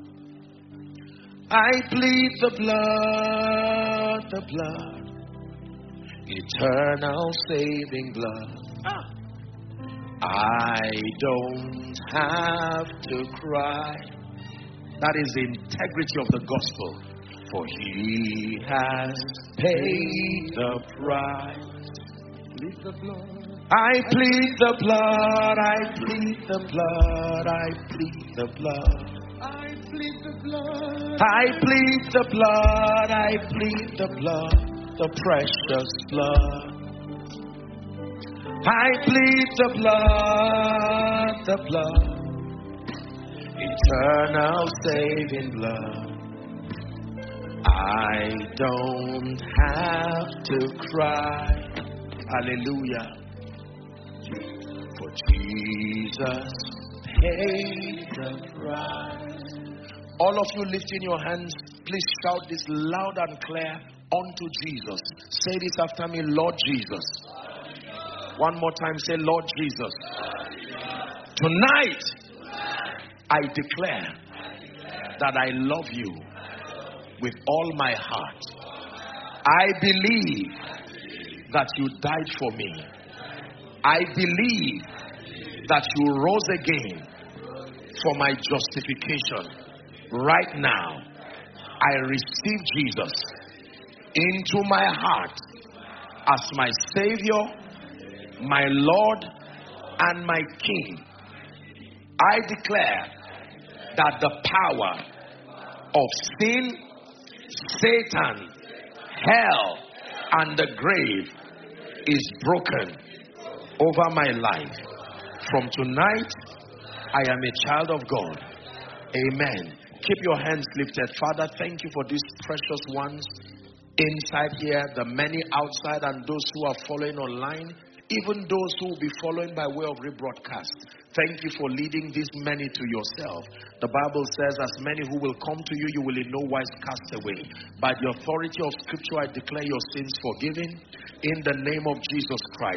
I plead the blood, the blood, eternal saving blood. Ah. I don't have to cry. That is the integrity of the gospel. For he has paid the price. Plead the blood. I plead the blood, I plead the blood, I plead the blood. I plead the blood. I plead the blood. I plead the blood. The precious blood. I plead the blood. The blood. Eternal saving blood. I don't have to cry. Hallelujah. For Jesus paid the price. All of you lifting your hands, please shout this loud and clear unto Jesus. Say this after me, Lord Jesus. One more time, say, Lord Jesus. Tonight, I declare that I love you with all my heart. I believe that you died for me. I believe that you rose again for my justification. Right now, I receive Jesus into my heart as my Savior, my Lord, and my King. I declare that the power of sin, Satan, hell, and the grave is broken over my life. From tonight, I am a child of God. Amen. Keep your hands lifted. Father, thank you for these precious ones inside here, the many outside, and those who are following online, even those who will be following by way of rebroadcast. Thank you for leading these many to yourself. The Bible says, as many who will come to you, you will in no wise cast away. By the authority of Scripture, I declare your sins forgiven in the name of Jesus Christ.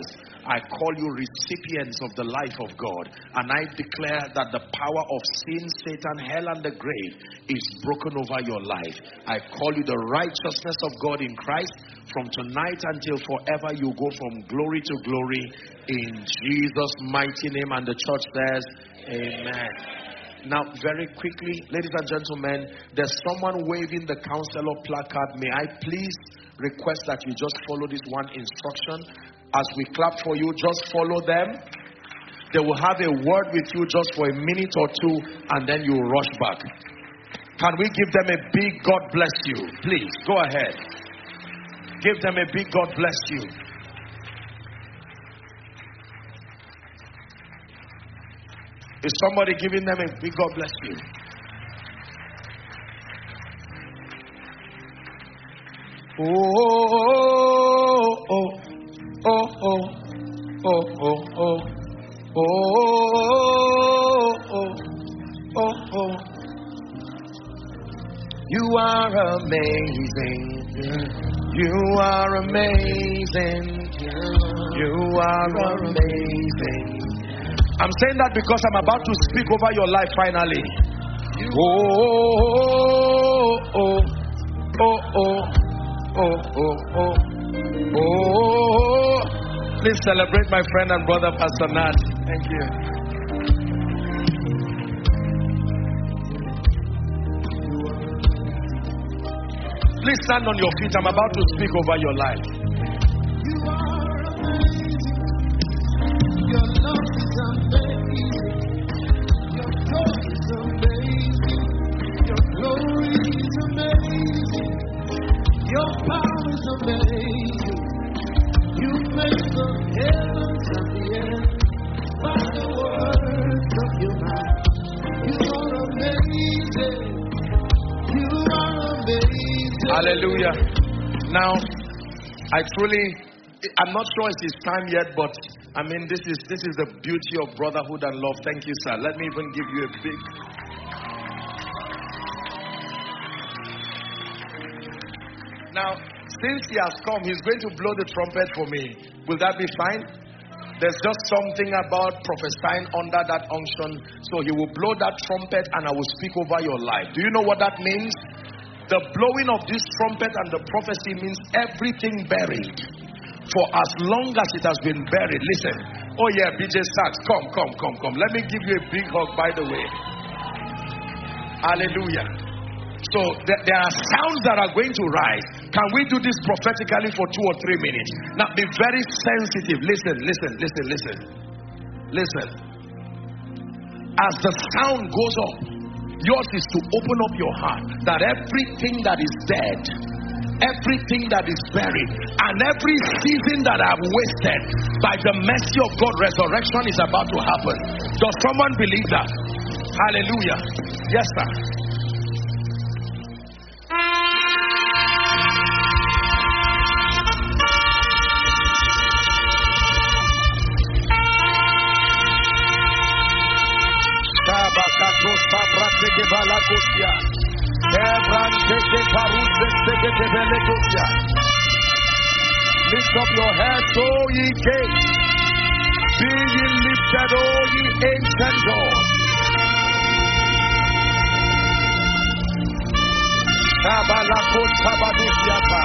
I call you recipients of the life of God. And I declare that the power of sin, Satan, hell, and the grave is broken over your life. I call you the righteousness of God in Christ. From tonight until forever, you go from glory to glory in Jesus' mighty name. And the church says, amen. Now, very quickly, ladies and gentlemen, there's someone waving the counselor placard. May I please request that you just follow this one instruction? As we clap for you, just follow them. They will have a word with you just for a minute or two, and then you rush back. Can we give them a big God bless you? Please, go ahead. Give them a big God bless you. Is somebody giving them a big God bless you? Oh, oh, oh, oh, oh, oh, oh, oh, oh, oh, oh. You are amazing. You are amazing. You are amazing. I'm saying that because I'm about to speak over your life finally. Oh, oh, oh, oh, oh, oh, oh, oh. Please celebrate my friend and brother, Pastor Nat. Thank you. Please stand on your feet. I'm about to speak over your life. You are amazing. Your love is amazing. Your joy is amazing. Your glory is amazing. Your power is amazing. You make the heavens and the earth by the words of your mouth. You are amazing. You are amazing. Hallelujah. Now, I truly, I'm not sure it's his time yet, but I mean, this is this is the beauty of brotherhood and love. Thank you, sir. Let me even give you a big. Now, since he has come, he's going to blow the trumpet for me. Will that be fine? There's just something about prophesying under that unction. So he will blow that trumpet and I will speak over your life. Do you know what that means? The blowing of this trumpet and the prophecy means everything buried. For as long as it has been buried. Listen. Oh yeah, B J Sachs. Come, come, come, come. Let me give you a big hug, by the way. Hallelujah. So th- there are sounds that are going to rise. Can we do this prophetically for two or three minutes? Now be very sensitive. Listen, listen, listen, listen. Listen. As the sound goes up, yours is to open up your heart. That everything that is dead, everything that is buried, and every season that I've wasted, by the mercy of God, resurrection is about to happen. Does someone believe that? Hallelujah. Yes, sir. Lift up your heads, O ye gates. Be ye lifted, O ye ancient doors. Tabalakot Tabadusiata.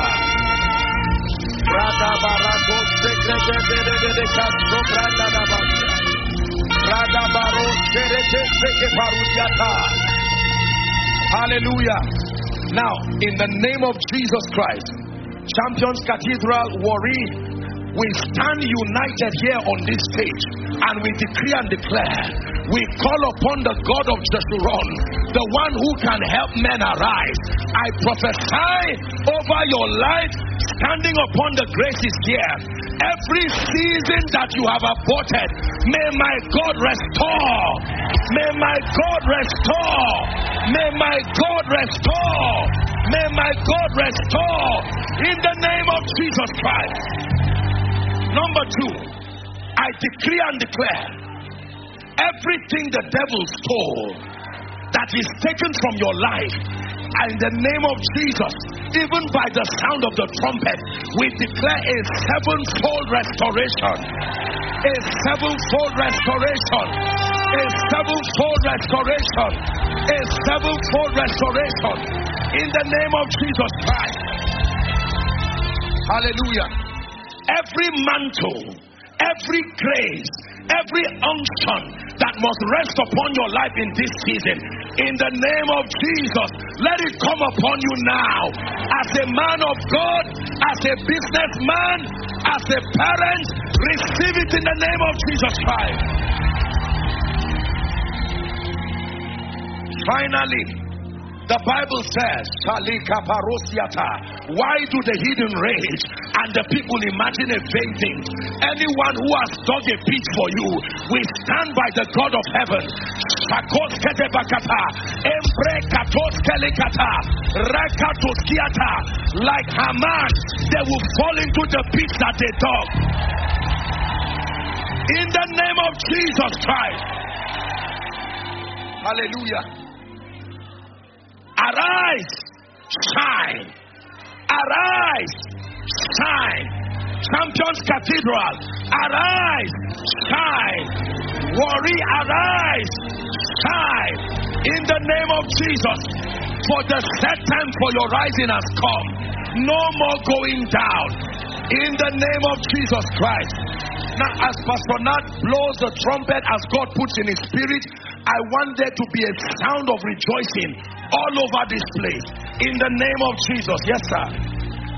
Rada Barako Secretary Castro Branda Navasia. Rada Baro Serete Seke Parusiata. Hallelujah. Now, in the name of Jesus Christ, Champions Cathedral, Warri, we stand united here on this stage and we decree and declare, we call upon the God of Jeshurun, the one who can help men arise. I prophesy over your life, standing upon the graces here. Every season that you have aborted, may my God restore. May my God restore. May my God restore. May my God restore. In the name of Jesus Christ. Number two, I decree and declare, everything the devil stole that is taken from your life, in the name of Jesus, even by the sound of the trumpet, we declare a sevenfold restoration. A sevenfold restoration. A sevenfold restoration. A sevenfold restoration. In the name of Jesus Christ. Hallelujah. Every mantle, every grace, every unction that must rest upon your life in this season, in the name of Jesus, let it come upon you now. As a man of God, as a businessman, as a parent, receive it in the name of Jesus Christ. Finally, the Bible says, why do the heathen rage and the people imagine a vain thing? Anyone who has dug a pit for you, we stand by the God of heaven. Like Haman, they will fall into the pit that they dug. In the name of Jesus Christ. Hallelujah. Arise, shine. Arise, shine. Champions Cathedral, arise, shine. Worry, arise, shine. In the name of Jesus, for the set time for your rising has come. No more going down. In the name of Jesus Christ. Now, as Pastor Nat blows the trumpet as God puts in his spirit, I want there to be a sound of rejoicing all over this place. In the name of Jesus. Yes, sir.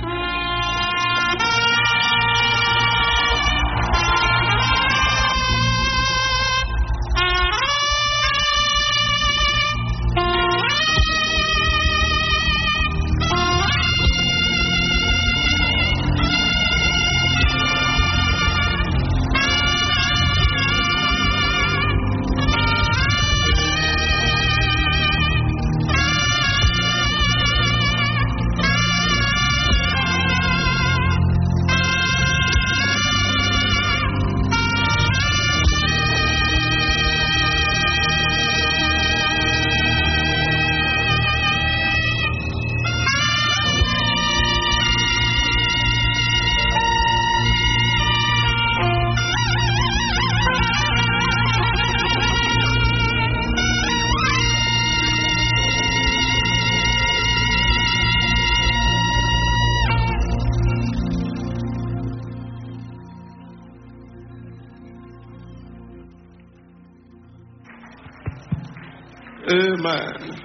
Amen.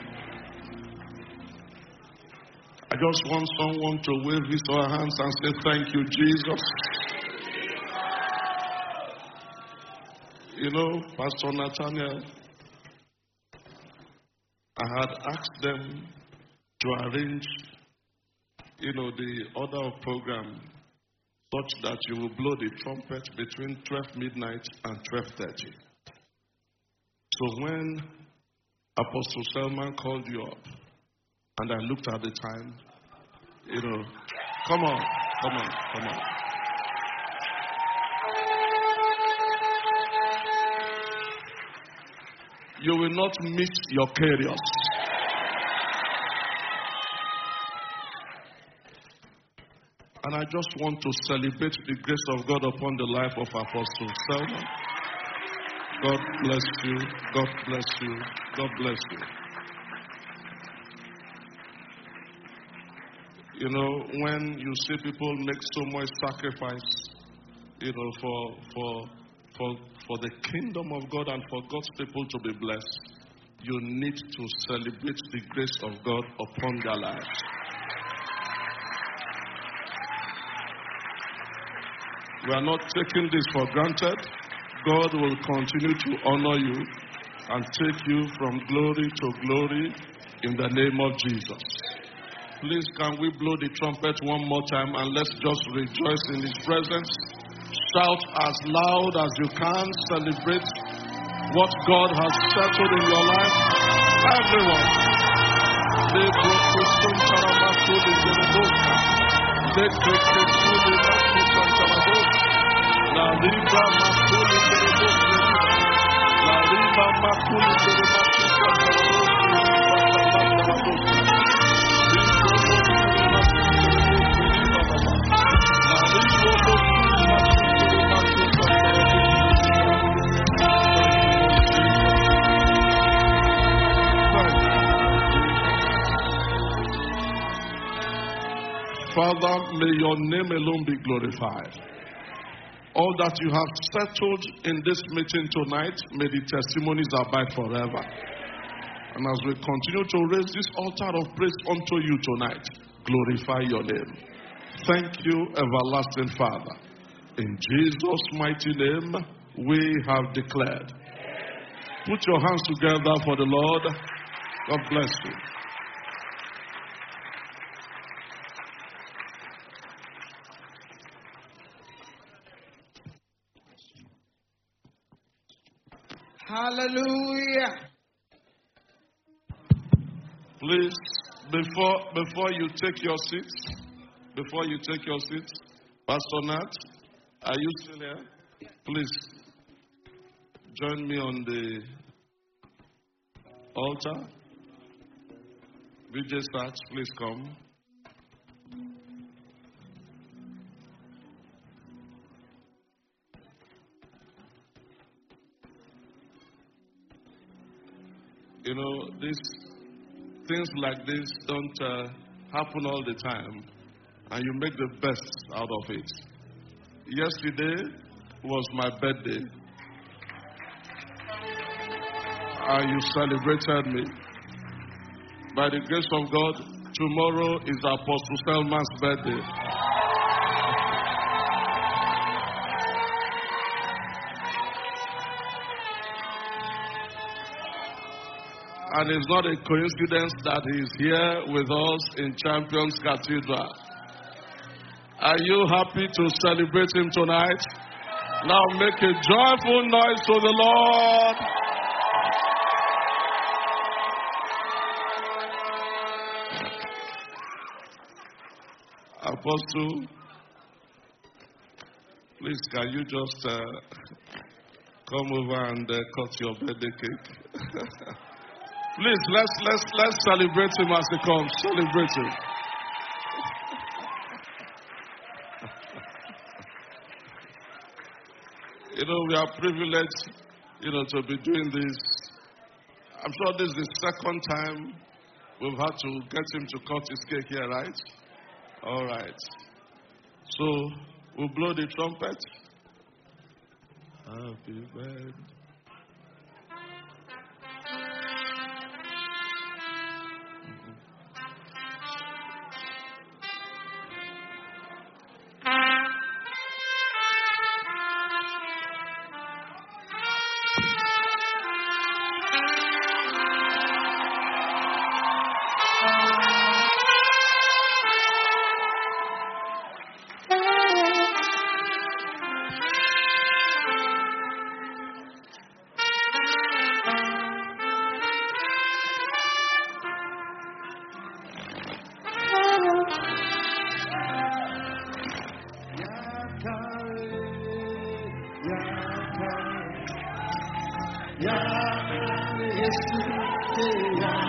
I just want someone to wave his or her hands and say, thank you, Jesus. You know, Pastor Nathaniel, I had asked them to arrange, you know, the order of program such that you will blow the trumpet between twelve midnight and twelve thirty. So when Apostle Selman called you up, and I looked at the time, you know, come on, come on, come on. You will not miss your carriers. And I just want to celebrate the grace of God upon the life of Apostle Selman. God bless you. God bless you. God bless you. You know, when you see people make so much sacrifice, you know, for for for for the kingdom of God and for God's people to be blessed, you need to celebrate the grace of God upon their lives. We are not taking this for granted. God will continue to honor you and take you from glory to glory in the name of Jesus. Please, can we blow the trumpet one more time and let's just rejoice in His presence. Shout as loud as you can. Celebrate what God has settled in your life. Everyone. La riba makuli terebo, la riba makuli terebo, la riba makuli terebo, Father, may your name alone be glorified. All that you have settled in this meeting tonight, may the testimonies abide forever. And as we continue to raise this altar of praise unto you tonight, glorify your name. Thank you, everlasting Father. In Jesus' mighty name, we have declared. Put your hands together for the Lord. God bless you. Hallelujah. Please, before before you take your seats, before you take your seats, Pastor Nat, are you still here? Please join me on the altar. V J Sachs, please come. You know, these things like this don't uh, happen all the time, and you make the best out of it. Yesterday was my birthday, and you celebrated me. By the grace of God, tomorrow is Apostle Selman's birthday. And it's not a coincidence that he's here with us in Champions Cathedral. Are you happy to celebrate him tonight? Now make a joyful noise to the Lord. Apostle, please can you just uh, come over and uh, cut your birthday cake? Please, let's let's let's celebrate him as he comes. Celebrate him. You know, we are privileged, you know, to be doing this. I'm sure this is the second time we've had to get him to cut his cake here, right? All right. So we'll blow the trumpet. Happy birthday. Yahweh, Yahweh, Yahweh,